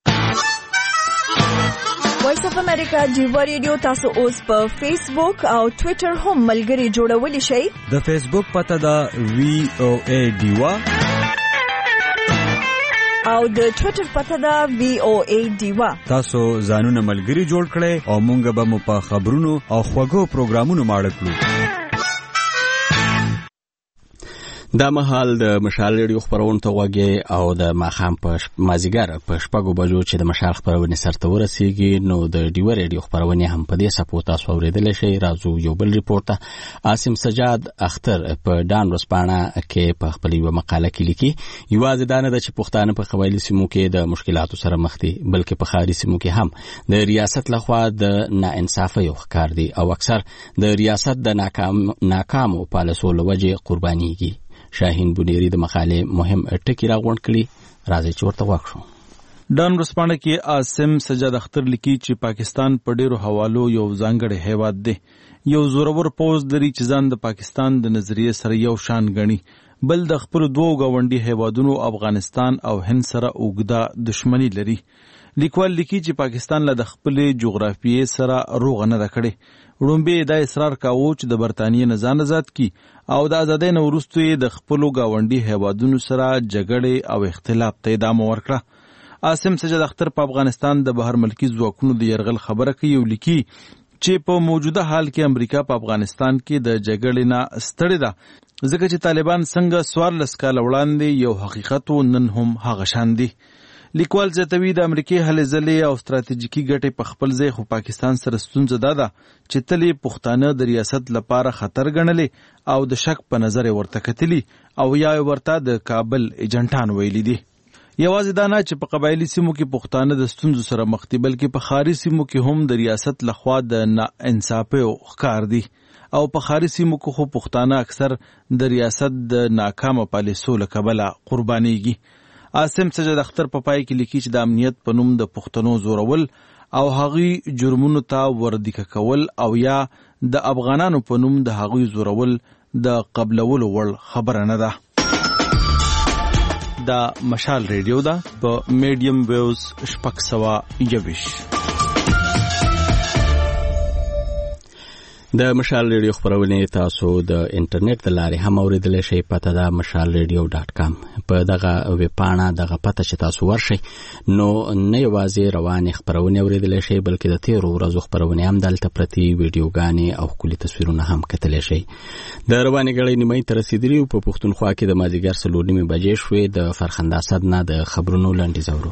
وایس اف امریکا ډیوا ریډیو تاسو اوس په فیسبوک او ټوئیټر هم ملګری جوړولی شئ. د فیسبوک پته دا وی او ای ډیوا او د ټوئیټر پته دا وی او ای ډیوا. تاسو ځانونه ملګری جوړ کړئ او مونږ به مو په خبرونو او خوږو پروګرامونو ماړه کړو. دا مهال د مشال ریډیو خبرونه ته وګورئ او د ماخام په مازیګر په شپږو بجو چې د مشال خبرونه سرته ورسیږي نو د ډیو ریډیو خبرونه هم په دې سپو تاسو اوریدل شي. راځو یو بل ریپورت ته. عاصم سجاد اختر په ډان ورسپانه کې په خپل یو مقاله کې لیکي یوازې دا نه ده چې پښتانه په قبایلی سیمو کې د مشکلاتو سره مخ دي بلکې په ښاري سیمو کې هم د ریاست لخوا د ناانصافۍ ښکار دي او اکثر د ریاست د ناکام ناکامو پالیسو لوجه قربانيږي. شاهین بنيري د مقالې مهم ټکی راغونډ کړي راځي چې ورته واښو. ډان ورسپانه کې عاصم سجاد اختر لیکي چې پاکستان په ډیرو حوالو یو ځانګړی هیواد دی. یو زورور پوز لري چې ځان د پاکستان د نظریه سره یو شان ګڼي بل د خپل دوه غونډي هیوادونو افغانستان او هند سره اوږده دښمنی لري. لیکوال لیکي چې پاکستان له د خپل جغرافیې سره روغ نه ده کړې. وړومبی دا اصرار کاوه چې د برتانیې نه ځان آزاد کی او د ازادۍ نه وروسته یې د خپلو ګاونډي هیوادونو سره جګړې او اختلاف ته ادامه ورکړه. عاصم سجاد اختر په افغانستان د بهر ملکی ځواکونو د یرغل خبره کوي او لیکي چې په موجوده حال کې امریکا په افغانستان کې د جګړې نه ستړې ده ځکه چې طالبان څنګه څوارلس کاله وړاندې یو حقیقت و نن هم هغه شان دي. لیکوال زیاتوي د امریکای هلې ځلې او ستراتیژیکي ګټې په خپل ځای خو پاکستان سره ستونزه دا ده چې تلې پښتانه د ریاست لپاره خطر ګڼلې او د شک په نظر ورته کتلي او یا ورته د کابل ایجنټان ویلي دي. یوازې دا نه چې په قبایلی سیمو کې پښتانه د ستونزو سره مخ دي بلکې په ښاري سیمو کې هم د ریاست لخوا د ناانصافۍ ښکار دي او په ښاري سیمو کې خو پښتانه اکثر د ریاست د ناکامه پالیسو له کبله قربانیږي. عاصم سجاد اختر په پای کې لیکي چې د امنیت په نوم د پښتنو زورول او هغوی جرمونو ته وردیکه کول او یا د افغانانو په نوم د هغوی زورول د قبلولو وړ خبره نه ده. دا مشال ریډیو ده په میډیم ویوز شپږ سوه یویش. د مشال ریډیو خبرونه تاسو د انټرنیټ د لارې هم اوریدلی شئ. پته ده مشال ریډیو ډاټ کام. په دغه ویب پاڼه دغه پته چې تاسو ورشئ نو نه یوازې روانې خبرونه اوریدلی شئ بلکې د تیرو ورځو خبرونه هم دلته پرتې ویډیوګانې او ښکلي تصویرونه هم کتلی شئ. د روانې ګړۍ نیمایي ته رسېدلي په پښتونخوا کې د مازدیګر څلور نیمې بجې شوې. د فرخنده اسد نه د خبرونو لنډیز اورو.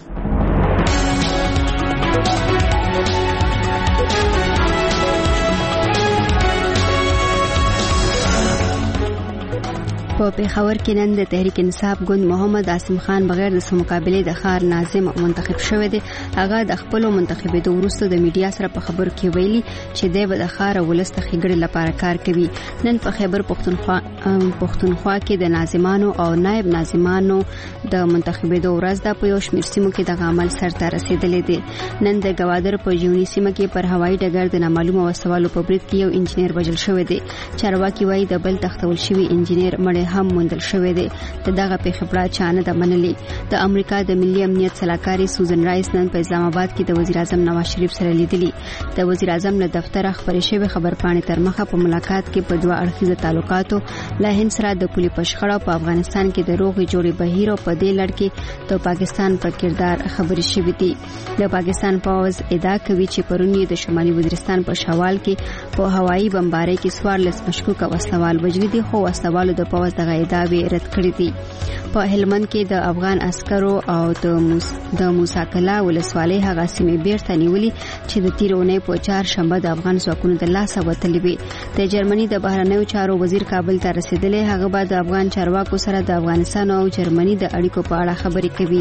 په پیښور کې نن د تحریک انصاف ګوند محمد عاصم خان بغیر د سمقابله د خار ناظم منتخب شوی دی. هغه د خپل منتخبېدو وروسته د میډیا سره په خبرو کې ویلي چې دی به د خار ولست خېګړې لپاره کار کوي. نن په خیبر پښتونخوا پښتونخوا کې د ناظمانو او نائب ناظمانو د منتخبېدو ورځ د په یو شمېر سیمو کې د عمل سرته رسیدلې دی. نن د گوادر په جونی سیمه کې پر هوایي ډګر د نامعلومه وسوالو په برید کې یو انجنیر وژل شوی دی. چارواکي وایي د بل تختول شوی انجنیر مړ هم موندل شوی دی. دغه پیښه پړه چانه د منلې. د امریکا د ملي امنیت سلاکاري سوزن رایس نن په اسلام آباد کې د وزیر اعظم نواز شریف سره لیدلی. د وزیر اعظم له دفتر خبرې شوی خبرپاڼې تر مخه په ملاقات کې په دوه اړخیزه تعلقاتو له هند سره د پولي پشخړه په افغانستان کې د روغې جوړې بهیر او په دې لړ کې د پاکستان په کردار خبرې شوې دي. د پاکستان پوز ادعا کوي چې پرونی د شمالي وزیرستان په شوال کې په هوایي بمبارۍ کې څوارلس مشکوک وسلوال وژلي دي خو وسلوالو د پوز دغه ادعاوې رد کړې دي. په هلمند کې د افغان عسکرو او د موس د موساکلا ولسوالۍ هغه سیمې بیرته نیولې چې د تیرونې په چهار شنبه د افغان ځواکونو د لاسه وتلې وي. د جرمني د بهرنیو چارو وزیر کابل ته رسیدلی. هغه به د افغان چارواکو سره د افغانستان او جرمني د اړیکو په اړه خبرې کوي.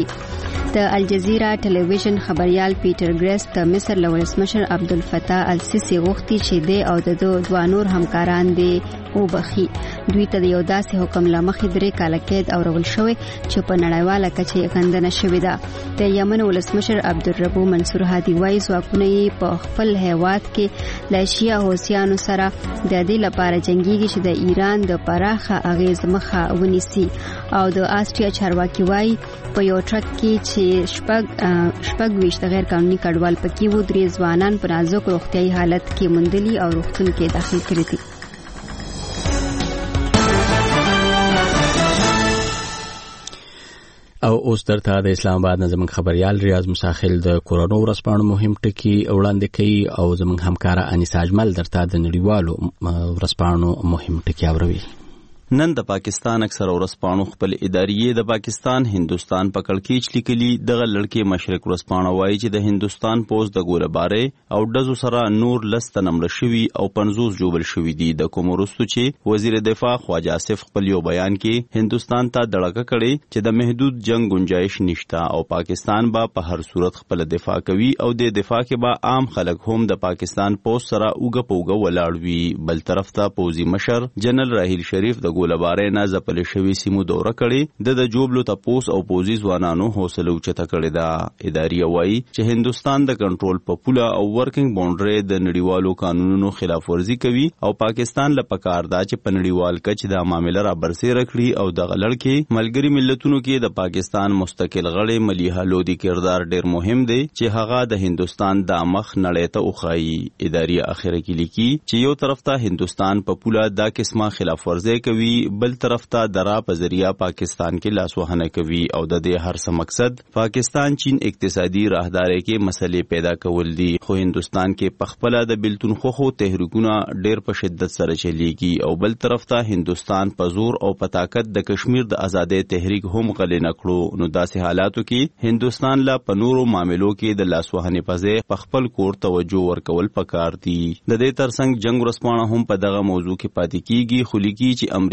د الجزیره ټلویزیون خبريال پیټر ګریس د مصر له ولسمشر عبدالفتاح السیسی غوښتي چې د او د دوه نور همکاران دي او بخي. دوی ته د یو داسې حکم لمخې درې کاله قید او رول شوی چې په نړیواله کچه غندنه شوې ده. د یمن ولسمشر عبدالربو منصور هادي وایي ځواکونه یې په خپل هیواد کې له شیعه حوثیانو سره د دې لپاره جنګیږي چې د ایران د پراخه اغیز مخه ونیسي. او د آسټریا چارواکي وایي په یو ټرک کې چې شپږ شپږ ویشت غیر قانوني کډوال پکې وو درې ځوانان په نازک روغتیايي حالت کې موندلي او روغتون کې داخل کړي دي. او اوس درته د اسلام آباد نه زموږ خبريال ریاض مساخل د کورونو ورځپاڼو مهم ټکي وړاندې کوي او زموږ همکاره انیس اجمل درته د نړیوالو ورځپاڼو مهم ټکي اوروي. نن د پاکستان اکثر ورځپاڼو خپل ادارې د پاکستان هندستان په کړکېچ لیکلي. دغه لړکې مشرق ورځپاڼه وایي چې د هندستان پوز د ګولبارې او ډزو سره نور لس تنه مړه شوي او پنځوس ژوبل شوي دي. د کوم وروسته چې وزیر دفاع خواجه آصف خپل یو بیان کې هندستان ته دړکه کړې چې د محدود جنگ گنجائش نشته او پاکستان به په هر صورت خپل دفاع کوي او د دفاع کې به عام خلک هم د پاکستان پوز سره اوګه پوګه ولاړ وي. بل طرف ته پوزي مشر جنرال راهیل شریف د ګولبارې نه ځپل شوي سیمو دوره کړې. د د جوبلو تپوس او پوزي ځوانانو حوصله اوچته کړې ده. ادارې وایي چې هندستان د کنټرول په پوله او ورکینګ باونډري د نړیوالو قانونونو خلاف ورزي کوي او پاکستان له پکار دا چې په نړیوال کچ د معاملې را برسېره کړي او د غلړ کې ملګری ملتونو کې د پاکستان مستقل غړي ملیحه لودي کردار ډېر مهم دی چې هغه د هندستان د مخ نړۍ ته وخایي. ادارې اخر کې لیکي چې یو طرف ته هندستان په پوله دا قسمه خلاف ورزي کوي بل طرف ته درا په ذریعہ پاکستان کې لاسوهنه کوي او د دې هر څه مقصد پاکستان چین اقتصادي راهداري کې مسلې پیدا کول دي. خو هندستان کې پخپله د بلتون خوخو تحریکونه ډېر په شدت سره چلیږي او بل طرف ته هندستان په زور او په طاقت د کشمیر د ازادۍ تحریک هم غلې نکړو. نو داسې حالاتو کې هندستان لا په نورو معاملو کې د لاسوهنې په ځای په خپل کور توجه ورکول پکار دي. د دې ترڅنګ جنگ ورځپاڼه هم په دغه موضوع کې پاتې کیږي خو لیکي چې امریکا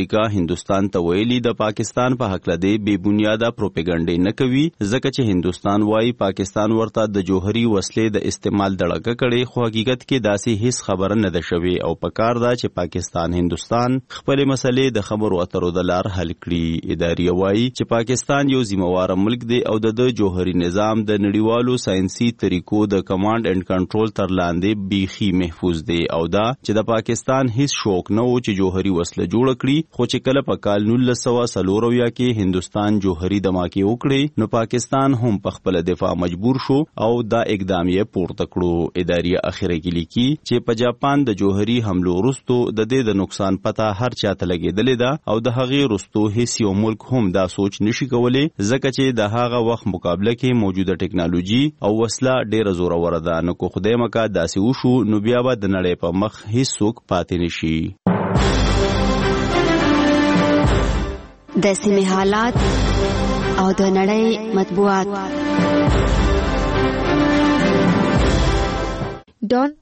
امریکا هندستان ته ویلي د پاکستان په حق لدی بے بنیاده پروپاګاندا نه کوي ځکه چې هندستان وايي پاکستان ورته د جوهري وسلې د استعمال دړه کړي خو حقیقت کې داسې هیڅ خبره نه ده شوې او پکار ده چې پاکستان هندستان خپل مسلې د خبرو اترو د لار حل کړي. ادارې وايي چې پاکستان یو ذمہوار ملک دی او د جوهري نظام د نړیوالو ساينسي طریقو د کمانډ اینڈ کنټرول تر لاندې بیخي محفوظ دی او دا چې د پاکستان هیڅ شوق نه و چې جوهري وسله جوړ کړي خو چې کله په کال نولس سوه څلور اویا کې هندستان جوهري دماکې وکړي نو پاکستان هم په خپل دفاع مجبور شو او دا اقدام یې پورته کړو. ادارې اخره کې لیکي چې په جاپان د جوهري حملو وروسته د دې د نقصان پته هر چاته لګېدلې ده او د هغې وروسته هیڅ یو ملک هم دا سوچ نشي کولی ځکه چې د هغه وخت مقابله کې موجوده ټکنالوژي او وسله ډېره زوروره ده نو که خدای مکا داسې وشو نو بیا به د نړۍ په مخ هیڅ څوک پاتې نشي. د سیمې حالات او د نړۍ مطبوعات. ډان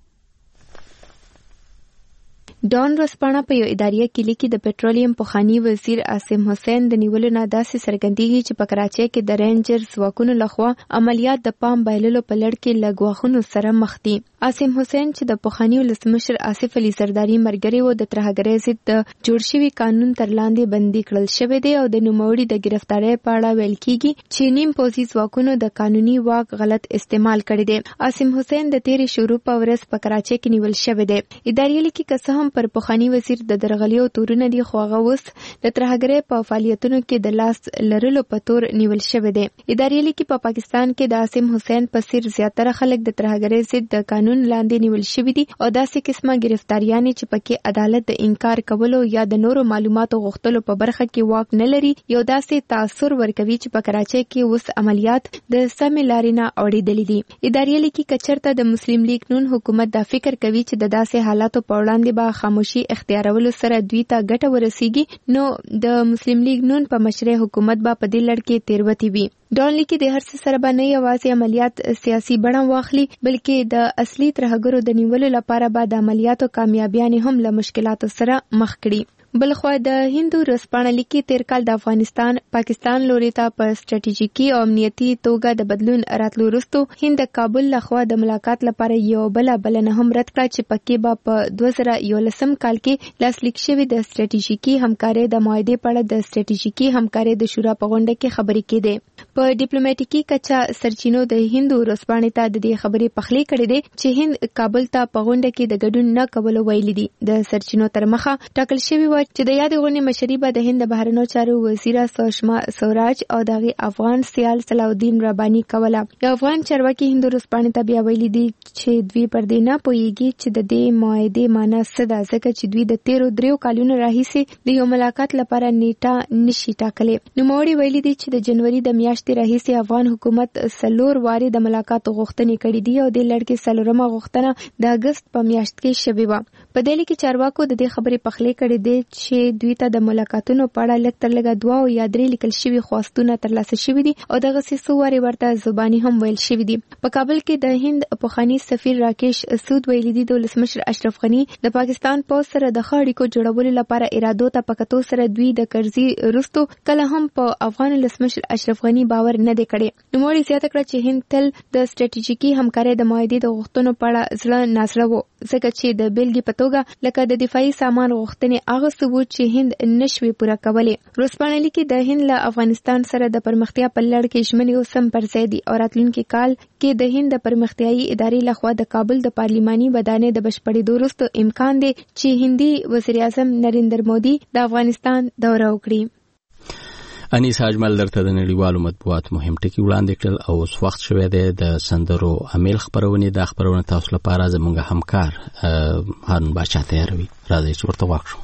ډان رسپانا په یو اداریه کې لیکي د پټرولیم پخوانی وزیر عاصم حسین د نیولو نه داسې څرګندېږي چې په کراچۍ کې د رینجر ځواکونو لخوا عملیات د پام بایللو په لړ کې له ګواښونو سره مخ دي. عاصم حسین چې د پخوانی ولسمشر آصف علي زرداري ملګری و د ترهګرۍ ضد د جوړ شوي قانون تر لاندې بندي کړل شوی دی او د نوموړي د گرفتارۍ په اړه ویل کیږي چې نیم پوځي ځواکونو د قانوني واک غلط استعمال کړی دی. عاصم حسین د تیرې شروع په ورځ په کراچۍ کې نیول شوی دی. ادارې لیکي که څه هم پر پخوانی وزیر د درغلیو تورونه دي خو هغه اوس د ترهګرۍ په فعالیتونو کې د لاس لرلو په تور نیول شوی دی. ادارې لیکي په پاکستان کې د عاصم حسین په څیر زیاتره خلک د ترهګرۍ ضد د قانون لاندې نیول شوي دي او داسې قسمه گرفتاریانې چې پکې عدالت د انکار کولو یا د نورو معلوماتو غوښتلو په برخه کې واک نه لري یو داسې تاثر ورکوي چې په کراچۍ کې اوس عملیات د سمې لارې نه اوړېدلي دي. ادارې لیکي که چېرته د مسلم لیگ نون حکومت دا فکر کوي چې د داسې حالاتو په وړاندې به خاموشي اختیارولو سره دوی ته ګټه ورسیږي نو د مسلم لیگ نون په مشرۍ حکومت به په دې لړ کې تېروتې وي. ډان لیکي د هر څه سره به نه یوازې عملیات سیاسي بڼه واخلي بلکې د اصلي ترهګرو د نیولو لپاره به د عملیاتو کامیابیانې هم له مشکلاتو سره مخ کړي. بلخوا د هندو رسپانا لیکي تیر کال د افغانستان پاکستان لوري ته په سټریټیژیکي او امنیتي توګه د بدلون راتلو وروسته هند د کابل لخوا د ملاقات لپاره یو بل بلنه هم رد کړه چې پکې به په دوه زره یولسم کال کې لاسلیک شوی د سټریټیژیکي همکارۍ د معاهدې په اړه د سټریټیژیکي همکارۍ د شورا په غونډه کې خبرې کېدې. په ډیپلوماټیکي کچه سرچینو د هندو رسپانې ته د دې خبرې پخلی کړې ده چې هند کابل ته په غونډه کې د ګډون نه کولو ویلي دي. د سرچینو تر مخه ټاکل شوی و چې د یاد غونډې مشري به د هند بهرنیو چارو وزیره سوشما سوراج او دغه افغان سیال صلاح الدین رباني کوله. د افغان چارواکي هندو رسپانې ته بیا ویلي دي چې دوی پر دې نه پوهیږي چې د دې معاهدې معنی څه ده ځکه چې دوی د تیرو دریو کالونو راهیسې د یو ملاقات لپاره نیټه نشي ټاکلی. نوموړي ویلي دي چې د جنوري د میاشتې راهیسې افغان حکومت څلور وارې د ملاقات غوښتنې کړې دي او د لړ کې څلورمه غوښتنه د اګست په میاشت کې شوې وه. په دې کې چارواکو د دې خبرې پخلی کړې دي چې دوی ته د ملاقاتونو په اړه لږ تر لږه دوه او یا درې لیکل شوي خواستونه ترلاسه شوي دي او دغسې څو وارې ورته زباني هم ویل شوي دي. په کابل کې د هند پخواني سفیر راکیش سود ویلي دي د ولسمشر اشرف غني د پاکستان پوځ سره د ښه اړیکو جوړولو لپاره ارادو ته په کتو سره دوی د کرزي وروسته کله هم په افغان ولسمشر اشرف غني باور نه دی کړی. نوموړي زیاته کړه چې هند تل د سټریټیژیکي همکارۍ د معاهدې د غوښتنو په اړه زړه نازړه و ځکه چې د بیلګې په توګه لکه د دفاعي سامان غوښتنې هغه څه و چې هند نشوي پوره کولی. رسپانه لیکي د هند له افغانستان سره د پرمختیا په لړ کې ژمنې اوس هم پر ځای دي او راتلونکي کال کې د هند د پرمختیایي ادارې لخوا د کابل د پارلیماني ودانۍ د بشپړېدو وروسته امکان دی چې هندي وزیر اعظم نریندر مودي د افغانستان دوره وکړي. انیس اجمل درته د نړیوالو مطبوعاتو مهم ټکي وړاندې کړل او اوس وخت شوی دی د سندرو امیل خپرونې. د خپرونې تاسو لپاره زموږ همکار هارون باچا تیاروي. راځئ چې ورته واښو.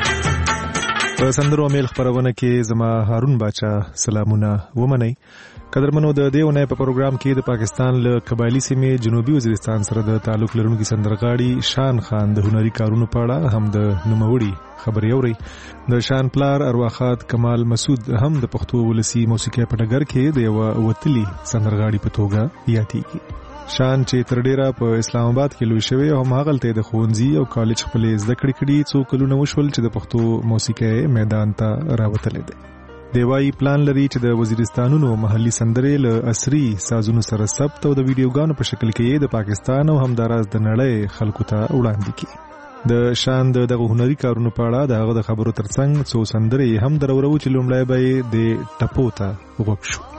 په سندرو امیل خبرونه کې زما هارون باچا سلامونه ومنئ. قدرمنو د دې ونې په پروګرام کې د پاکستان له قبایلی سیمې جنوبي وزیرستان سره د تعلق لرونکي سندرغاړي شان خان د هنري کارونو په اړه هم د نوموړي خبري اوري. د شان پلار ارواخات کمال مسعود هم د پښتو ولسی موسیقي په ډګر کې د یو وتلی سندرغاړي په توګه یادېږي. شان چې تر ډیره په اسلام آباد کې لوی شوی او هغلته د ښوونځي او کالج خپل زده کړې کړي څو کلونه وشول چې د پښتو موسیقي میدان ته راوتلې ده. دیوای پلان لري چې د وزیرستانونو محلي سندرې له عصري سازونو سره ثبت او د ویډیوګانو په شکل کې د پاکستان او همداراز د نړۍ خلکو ته وړاندې کړي. د شان دغه هنري کارونو په اړه دغه د خبرو ترڅنګ څو سندرې هم درورو چې لومړی به د ټپو ته وغوښ شو.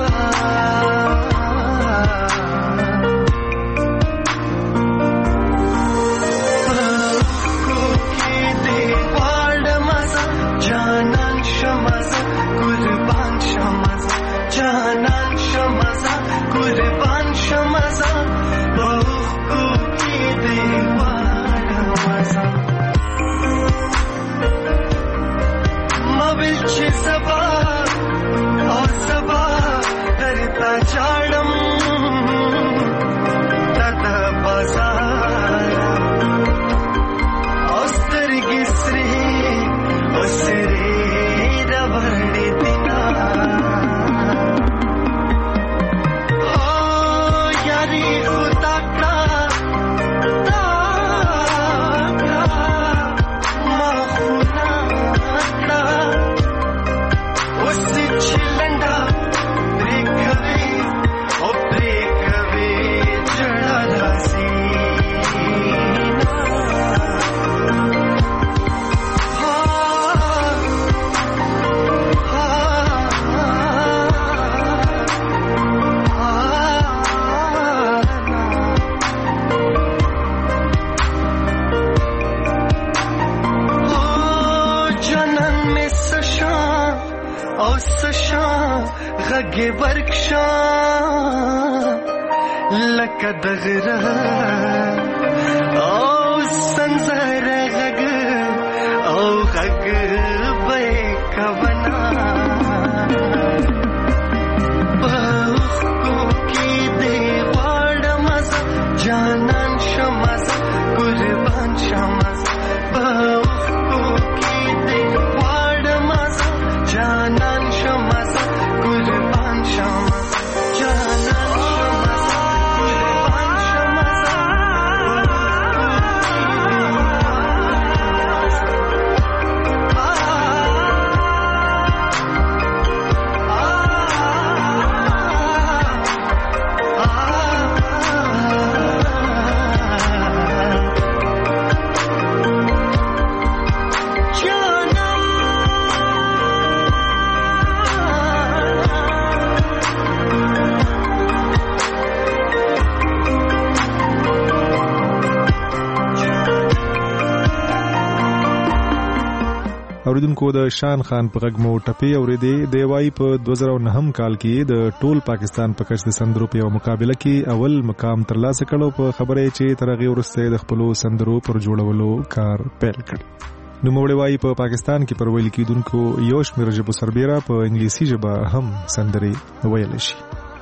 اوریدونکو د شان خان په غږ مو ټپې اورېدې. د وای په دوه زره نهه کال کې د ټول پاکستان په کچ د سندرو په یو مقابله کې اول مقام ترلاسه کړو په خبره چې تر هغه وروسته د خپل سندرو پر جوړولو کار پیل کړ. نوموړی وای په پاکستان کې پر ویل کېدونکو یو شمېر ژبو سربېره په انګلیسي ژبه هم سندرې ویل شي.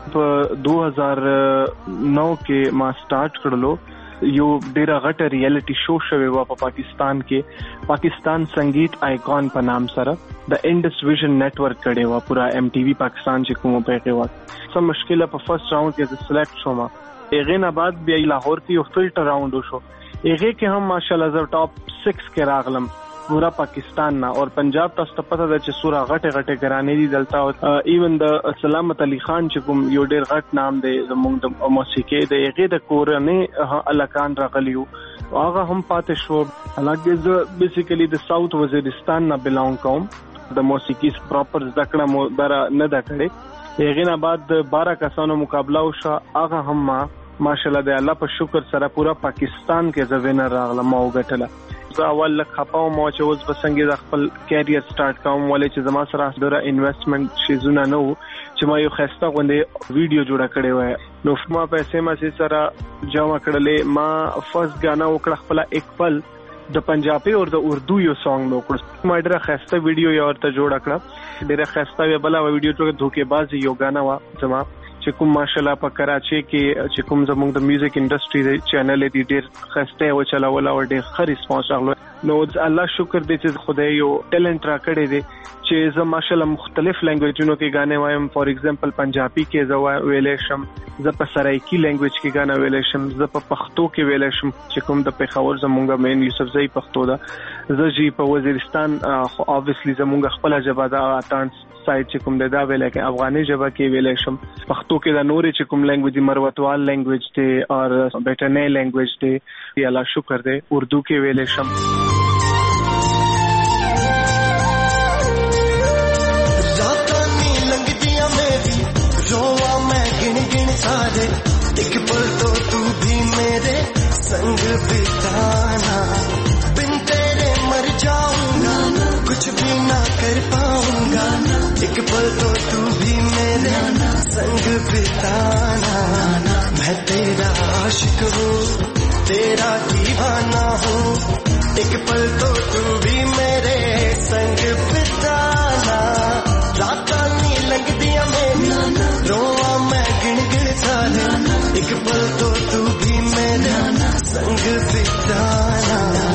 په دوه هزار نو کې ما سٹارټ کړلو یو ډیره غټه ریالټي شو شوی و په پاکستان کې پاکستان سنگیت آیکون په نام سره د انډس ویژن نتورک کړي و پورا ایم ټي وی پاکستان چې کوم په کې و سم مشکله په فرست راوند کې سلیکټ شوم. هغه نه بعد بیا لاهور کې یو فلټر راوند وشو. هغه کې هم ماشاءالله زه ټاپ سکس کې راغلم پورا پاکستان نه او پنجاب تاسو ته پته ده چې سورا غټه غټه ګرانې دي دلته ایون د سلامت علي خان چې کوم یو ډیر غټ نام دی زموږ د موسیقي د هغه د کورنۍ الکان راغلیو هغه هم پاتې شو. حالانکه زه بیسیکلی د ساوث وزیرستان نه بلونګ کوم د موسیقي پراپر ذکر مو در نه دا کړي. هغه نه بعد بارہ کسانو مقابله وشو هغه هم ماشاءالله د الله په شکر سره پورا پاکستان کې ز وینر راغله ما وګټله. زه اول لک خپاو مو چې اوس بسنګ د خپل کیریئر سٹارټ کوم ولې چې زما سره ډېر انویسټمنټ شي زونه نو چې ما یو خسته غونډه ویډیو جوړه کړې و نو ما پیسې ما سره جمع کړلې. ما فرست غانا وکړه خپل ایک پل د پنجابي او د اردو یو سانګ نو کړ ما ډېر خسته ویډیو یو ورته جوړ کړ ډېر خسته بلا ویډیو ته دوکېبازي یو غانا وا زما چې کوم ماشالله په کراچي کې چې کوم زموږ د میوزیک انډستری چینل دی ډېر خسته او چلاول او ډېر ښه ریسپانس راغلو نو الله شکر دې چې خدای یو ټیلنټ را کړی دی چې زه ماشالله مختلف لنګویجونو کې غانې وایم فور ایگزامپل پنجابي کې زه ویلې شم زه په سرایکی لنګویج کې غانا ویلې شم زه په پښتو کې ویلې شم چې کوم د پیښور زموږ مین یوسف زئی پښتو دا زه جی په وزیرستان خو obviously زموږ خپل ژبه دا اتان سایت چې کوم دا ویلې کې افغاني ژبه کې ویلې شم پښتو کې دا نورې چې کوم لنګویج مروتوال لنګویج دی او بیٹنې لنګویج دی یا الله شکر دی اردو کې ویلې شم सारे एक पल तो तू भी मेरे संग बिताना बिन तेरे मर जाऊंगा कुछ भी ना कर पाऊंगा एक पल तो तू भी मेरे संग बिताना मैं तेरा आशिक हूँ तेरा दीवाना हूँ एक पल तो तू भी मेरे संग बिताना रात नी लंघ दिया मेरी रोआ मैं गिन गिन सारे एक पल तो तू भी मेरे संग बिताना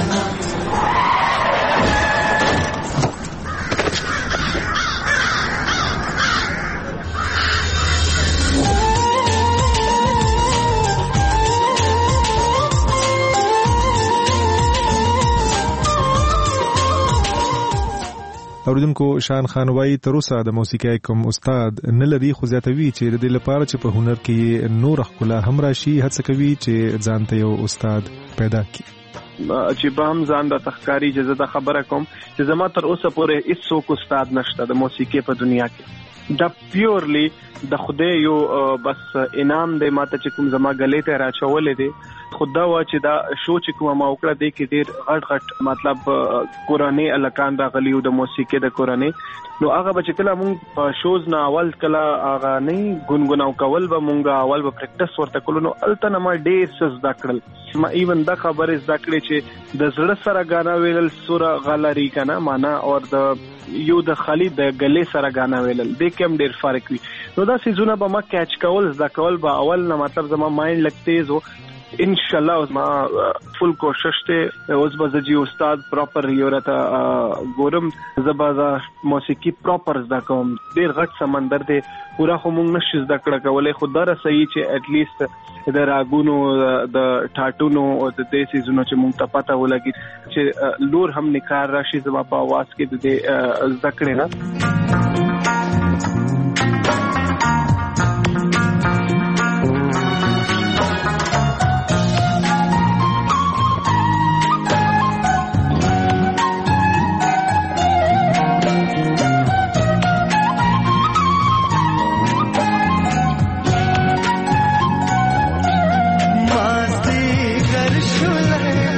اوریدونکو شان خان وايي تر اوسه د موسیقۍ کوم استاد نه لري خو زیاتوي چې د دې لپاره چې په هنر کې نور خپل هم راشي هڅه کوي چې ځان ته یو استاد پیدا کړي چې به هم ځان د تخکاری چې زه خبره کوم چې زما تر اوسه پورې هیڅ څوک استاد نشته د موسیقۍ په دنیا کې دا پیورلی د خدای یو بس انعام دی ماته چې کوم زما غلې ته راچولې دي خدا وا چې دا شو چې کوم ما وکړه دی کې ډیر غټ غټ مطلب قرآنی الکان دا غلیو د موسیقۍ د قرآنی نو هغه بچ کله مونږ په شوز نه اول کله هغه نه ګونګوناو کول به مونږه اول به پریکټس ورته کول نو الته ما ډیر څه زده کړل ما ایون دا خبره زده کړې چې د زړه سره غانا ویل سوره غلری کنه معنا او د یو د خالي د غلې سره غانا ویل د کوم ډیر فرق وي نو دا سيزونه به ما کیچ کول زده کول به اول نه مطلب زما مایند لګ تیز وو ان شاء الله ما فل کوشش ته اوس به زجی استاد پراپر یورته ګورم زبازا موسیقي پراپر زده کوم ډیر غټ سمندر دی پورا خو مونږ نشو زده کړه کولای خدای را صحیح چې اټ لیست د راګونو د ټاټونو او د دې سيزونو چې مونږ ته پته ولګي چې لور هم نکار راشي زما په आवाज کې د زده کړې نه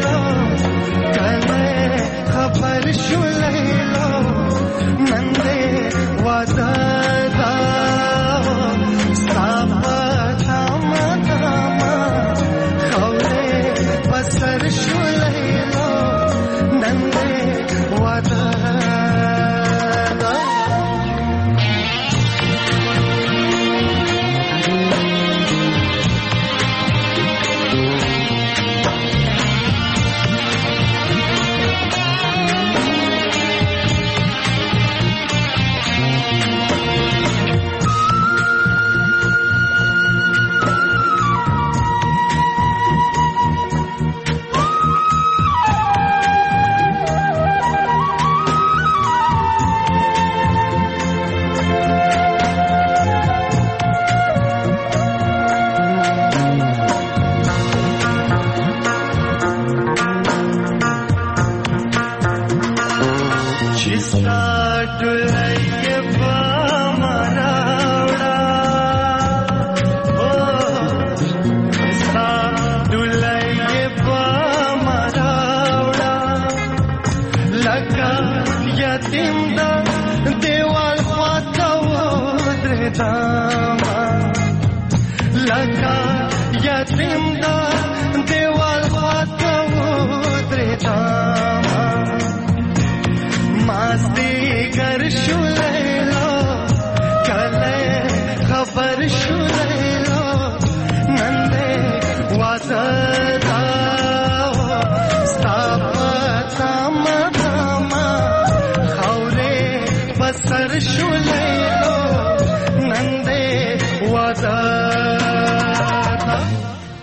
Nande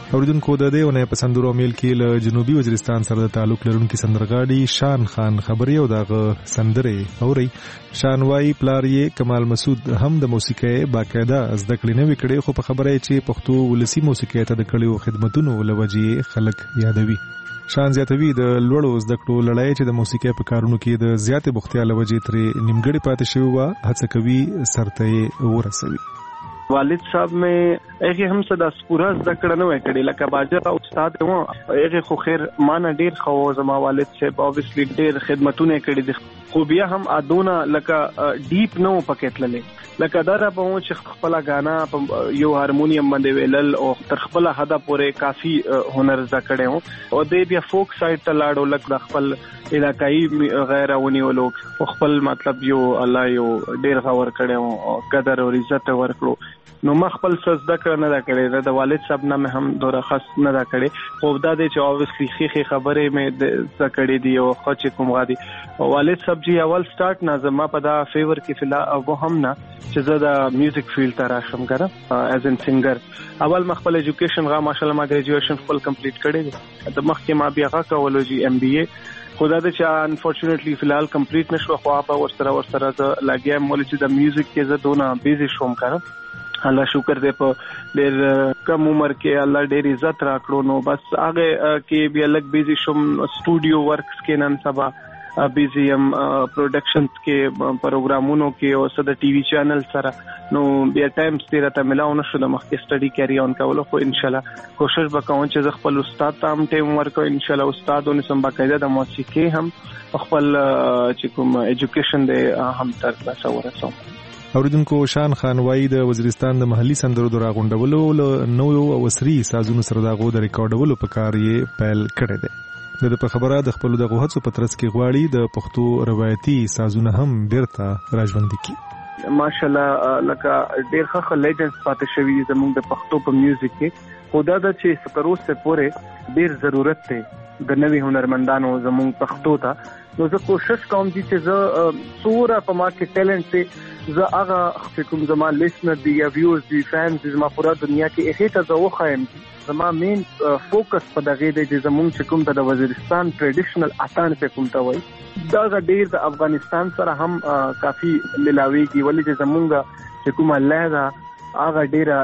اوریدونکو د دې ونه په سندرو میل کې له جنوبي وزیرستان سره د تعلق لرونکي سندرغاړي شان خان خبري او دغه سندره اوري. شان وايي پلار یې کمال مسعود هم د موسیقۍ باقاعده زده کړې نه وکړي، خو په خبره چې پښتو ولسی موسیقۍ ته د کړیو خدمتونو لوجې خلک یادوي. شان زیاتوي د لوړو زده کړو لړۍ چې د موسیقۍ په کارونو کې د زیاتې بوختیا لوجې ترې نیمګړې پاتې شوی و، هڅه کوي سرته ورسوي. والد صاحب مې هغه هم صدا سپورا ذکر نه وکړي لکه باجر او استاد و هغه خو خیر مان ډیر خو زما والد صاحب اوبویسلی ډیر خدمتونه کړي دي، خو بیا هم ادونه لکه ډیپ نو پکېتللې لکه دا را په چې خپل غانا یو هارمونیم باندې ویلل او تر خپل حدا پورې کافي هنر ذکر او د بیا فوک سایډ ته لاړو لکه خپل علاقائی غیرونی ولو خپل مطلب یو الله یو ډیر غور کړي او قدر او عزت ورکړو. نو ما خپل سزده کړ نه دا کړی د والد صاحب نه هم دوره خاص نه دا کړی، خو دا دی چې اوبویسلی خېخي خبرې مې ذکرې دي او خو چې کوم غادي والد صاحب جی اول سٹارټ نه زما په دا فیور کې فلا او هم نه چې زه د میوزیک فیلډ ته راشم کړم ایز ان سنگر. اول ما خپل ایجوکیشن غا ماشاءالله ما ګریجویشن خپل کمپلیټ کړی دی، د مخکې ما بیا غا کولو جی ایم بی اے خدا د چا انفورچونټلی فلحال کمپلیټ نشو، خو په ورسره ورسره د لاګیا مول چې د میوزیک کې زه دونه بیزی شوم کړم. الله شکر دې په ډېر کم عمر کې الله ډېر عزت راکړو، نو بس هغه کې بیا لګ بیزی شوم سټوډیو ورکس کې نن سبا بیزی ام پروډکشنز کې پروګرامونو کې او صد ټي وي چینل سره، نو بیا ټایم ستیره ته ملاو نشو د مخکې سټډي کیری اون کولو، خو ان شاء الله کوشش وکوم چې خپل استاد ته هم ټیم ورکو ان شاء الله استادونه سم باقاعده د موسیقي هم خپل چې کوم ایجوکیشن دې هم تر تاسو ورسوم. اوریدونکو شان خان وايي د وزیرستان د محلي سندرو د راغونډولو له نوو او عصري سازونو سره دغه د ریکارډولو په کار یې پیل کړی دی. د په خبره د خپل دغه هڅو په ترڅ کې غواړي د پښتو روایتي سازونه هم بیرته راژوندي کړي. ماشاءالله لکه ډېر ښه لیجنډز پاتې شوي زموږ د پښتو په میوزیک کې، خدا دا چې تر اوسه پورې ډېر ضرورت دی د نوي هنرمندانو زموږ پښتو ته. نو زه کوشش کوم چې زه څوره په ما کې ټیلنټ دی، زه هغه چې کوم زما لیسنر دی یا ویورز دی فینز دی زما پورا دنیا کې هغه ته زه وخایم. زما مین فوکس په دغه دی چې زموږ چې کوم د وزیرستان ټریډیشنل اتان په کوم ته وای دا ډیر د افغانستان سره هم کافي ملاويږي، ولې چې زموږ چې کومه لهجه هغه ډیره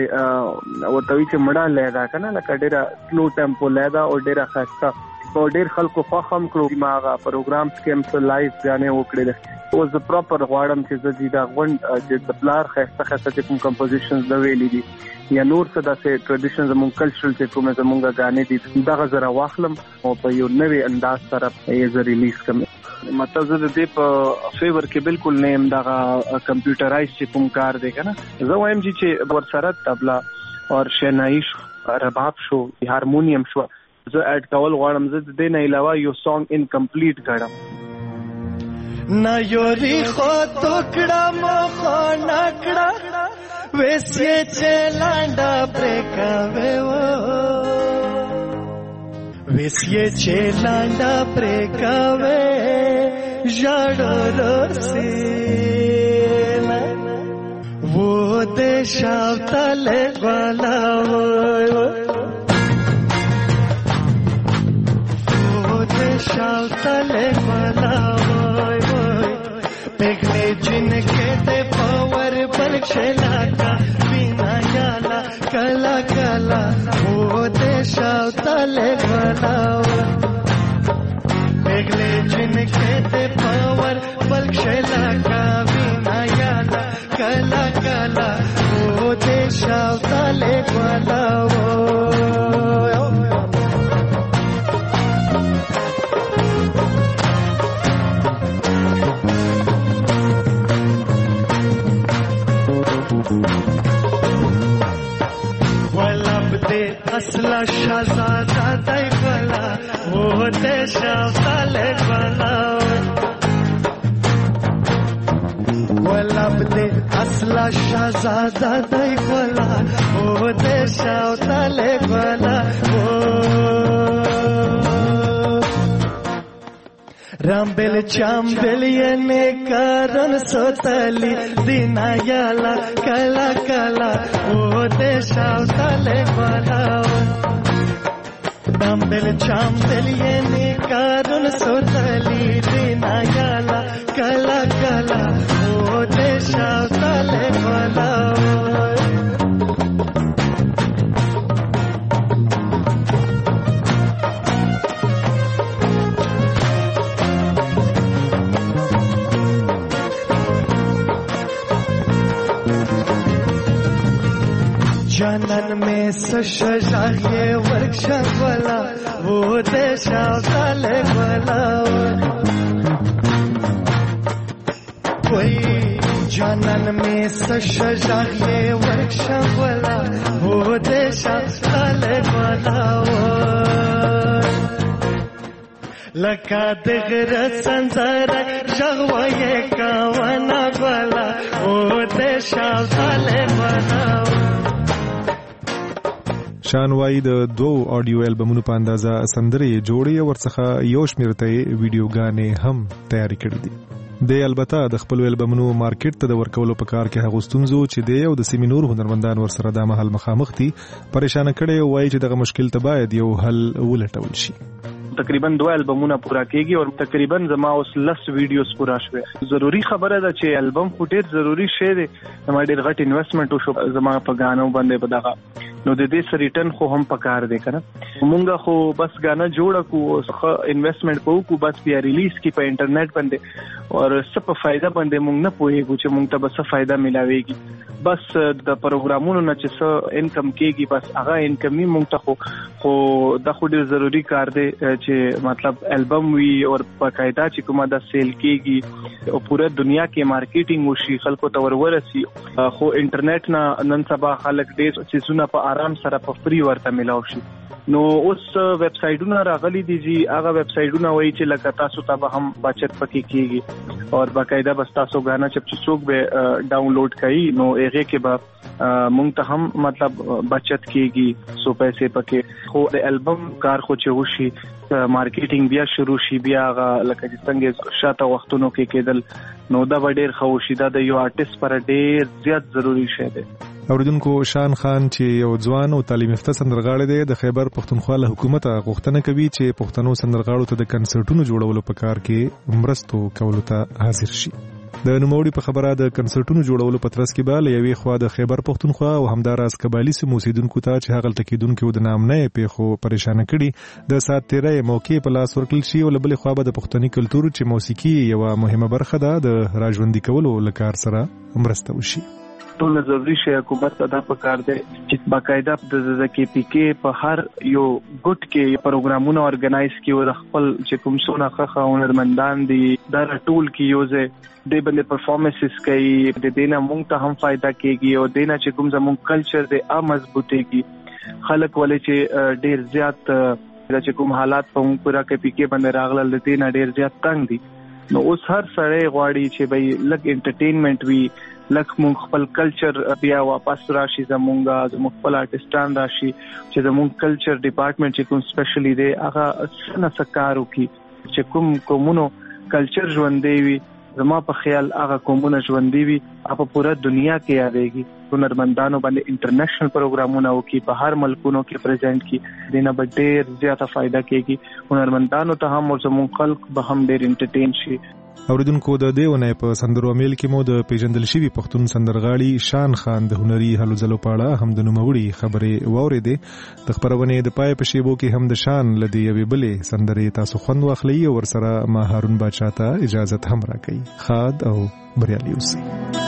داسې ورته چې مړه لهجه کنه لکه ډیره سلو ټیمپو لهجه او ډیره خاصه او ډیر خلکو خوښ هم کړو. ما هغه پروګرامز کې هم څه لایو غانې وکړل او زه پراپر غواړم چې زه دې دا غونډ چې د بلار خسته خسته کوم کمپوزیشنز دا ویلې دي یا نور څه داسې ټریډیشن زموږ کلچرل چې کومه زموږ غانې دي دا غزر واخلم او په یو نوې انداز سره یې زه ریلیز کوم. مطلب زه دې په فیور کې بالکل نیم دا کمپیوټرایز چې کوم کار دی کنه، زه وایم چې ورسره تبلا او شنایی شو رباب شو هارمونیم شو زه اډ کول غواړم. زه د دې نه علاوه یو سانګ ان کمپلیټ غواړم. نا یوري خو ټوکړه مو خو نکړه وېسې چې لانډا پرکاوي و وېسې چې لانډا پرکاوي ژړ رسینا و دې شاوتل غلاو شاوتل غلاوي پګلې جن کې ته پاور بلښلا کا بنا یالا کلا کلا و دې شاوتل غلاوي پګلې جن کې ته پاور بلښلا کا بنا یالا کلا کلا و دې شاوتل غلاوي. اصلا شہزادہ دای بلا وہ دے شاوتل بلا ولاب دے اصلا شہزادہ دای بلا وہ دے شاوتل بلا رامبل چامبل ینے کارن سوتلی دینا یالا کلا کلا وہ دے شاوتل بلا دل چام دل یې نه کارون سوتلی دینا یالا کلا کلا او دې شاوتاله والا जानन में सशजागे वर्कशॉप वाला वो देशा वाले वाला कोई जानन में सशजागे वर्कशॉप वाला वो देशा वाले वाला लका दगर संसार जगवाए कावना वाला वो देशा वाले वाला شان وای د دوو آډیو البمونو په اندازه سندرې جوړې ورڅخه یو شمېر ته ویډیوګانې هم تیاری کړې دي. د البته د خپل البمونو مارکیټ ته د ورکولو په کار کې هغه ستونزو چې د یو د سیمینور هنرمندان ورسره د محل مخامخ دي پریشان کړي وای چې دغه مشکل ته باید یو حل ولټول شي. تقریبا دوه البمونه پورا کېږي او تقریبا زما اوس لس ویډیوز پورا شوه. ضروری خبره ده چې البم فوټیج ضروری شی دی. زما ډېر غټ انویسټمنټ وشو زما په غانو باندې په دغه نو د دې سریټن خو هم پکار دی کنه. مونږه خو بس غانا جوړه کو خو انویسټمنټ کوو کو بس بیا ریلیز کی په انټرنیټ باندې او څه په فائدہ باندې مونږ نه پوهیږو چې مونږ ته به څه فائدہ ملاويږي. بس د پروګرامونو نه چې څه انکم کېږي بس هغه انکم مونږ ته خو خو د خو ډېر ضروری کار دی چې مطلب البم وی او باقاعده چې کومه د سیل کېږي او پوره دنیا کې مارکیټینګ وشي خلکو ته ورورسي. خو انټرنیټ نه نن سبا خلک ډېر سيزونه په آرام سره په فری ورته ملاو شي. نو اوس ویب سټایټونه راغلي دي چې هغه ویب سټایټونه وایي چې لکه تاسو ته به هم بچت پکې کیږي او باقاعده بس تاسو غانا چې څوک به ډاونلوډ کړي نو هغه کې به مونږ ته هم مطلب بچت کیږي سو پیسې پکې. خو د البم کار خو چې وشي مارکیټینګ بیا شروع شي بیا لکه چې څنګه شاته وختونو کې کېدل نو دا ډېر خوشي دا د یو آرټیست پر ډېر زیات ضروری شی دی. اوریدونکو شان خان چې یو ځوان او تعلیم یافته سندرغاړی دی د خیبر پښتونخوا له حکومت غوښتنه کوي چې پښتنو سندرغاړو ته د کنسرټونو جوړولو په کار کې مرستو کولو ته حاضر شي. د نوموړي په خبره د کنسرټونو جوړولو په ترڅ کې به له یوې خوا د خیبر پښتونخوا او همداراز قبایلی سیمو اوسیدونکو ته چې هغه تکیدونکو د نامنه پیښو پریشان کړي د سات تیرې موقع په لاس ورکړل شي او بلې خوا به د پښتني کلتور چې موسیقي یو مهمه برخه ده د راژوندي کولو لکار سره مرسته وشي. ټول ضروري شی حکومت ادا پکار دی چې باقاعده د ځکه پی کې په هر یو ګټ کې پروګرامونه اورګنایز کیو د خپل چې کوم څونه ښه هنرمندان دي دا ټول کې یوزه د باندې پرفارمنسز کوي د دینه مونږ ته هم فائدہ کیږي او دینه چې کوم زموږ کلچر دی ا مضبوطيږي. خلک ولې چې ډیر زیات چې کوم حالات په موږ پورا کې پی کې باندې راغلل د دینه ډیر زیات تنگ دي نو اوس هر سړی غواړي چې به لګ انټرټینمنټ وي لکه مونږ خپل کلچر بیا واپس راشي زمونږه زموږ خپل آرټستان راشي چې زموږ کلچر ډپارټمنټ چې کوم سپیشلی دی هغه څنګه سکارو کی چې کوم کومونو کلچر ژوندې وي زما په خیال هغه کومونه ژوندې وي په پوره دنیا کې یادېږي. هنرمندانو باندې انټرنیشنل پروګرامونه او کې په هر ملکونو کې پریزنټ کی دینه به ډېر زیاته فائدہ کېږي. هنرمندانو ته هم او زموږ خلک به هم ډېر انټرټین شي. اوریدونکو د دیونه په سندرو امیل کې مو د پیژندل شوی پښتون سندرغاړي شان خان د هنري هلو ځلو پاړه هم د نوموړي خبرې واورېدې. د خبرونه د پای په شیبو کې هم د شان لدی یوې بلې سندرې تاسو خوند واخلئ او ورسره ما هارون باچا ته اجازه هم راکړي. خاد او بریالي اوسئ.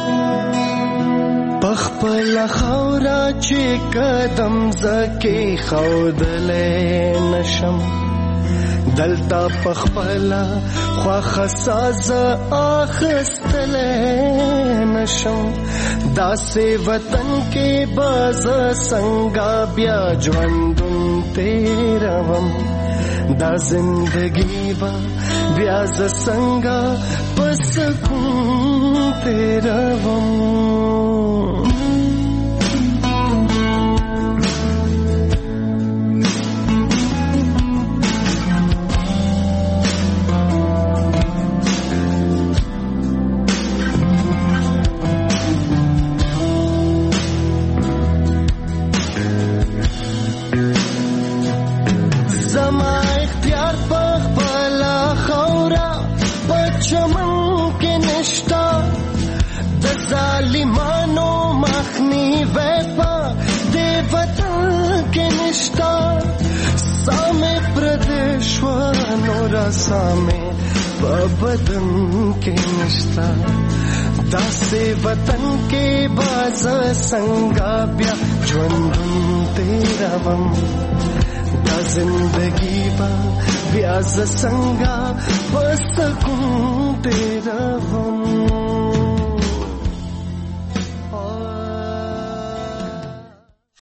پخپل خورا چې قدم زکه خودلې نشم دلتا پخپلا خواخ ساز آخستل نشم داسې وطن کې باز سنگا بیا ژوندون تیروم دا زندگی با بیا ز سنگا پس کون تیروم سامې په بدن کې نشتا داسې وطن کې باز څنګه بیا ژوندون تیروم دا زندگی با بیا څنګه په سکون تیروم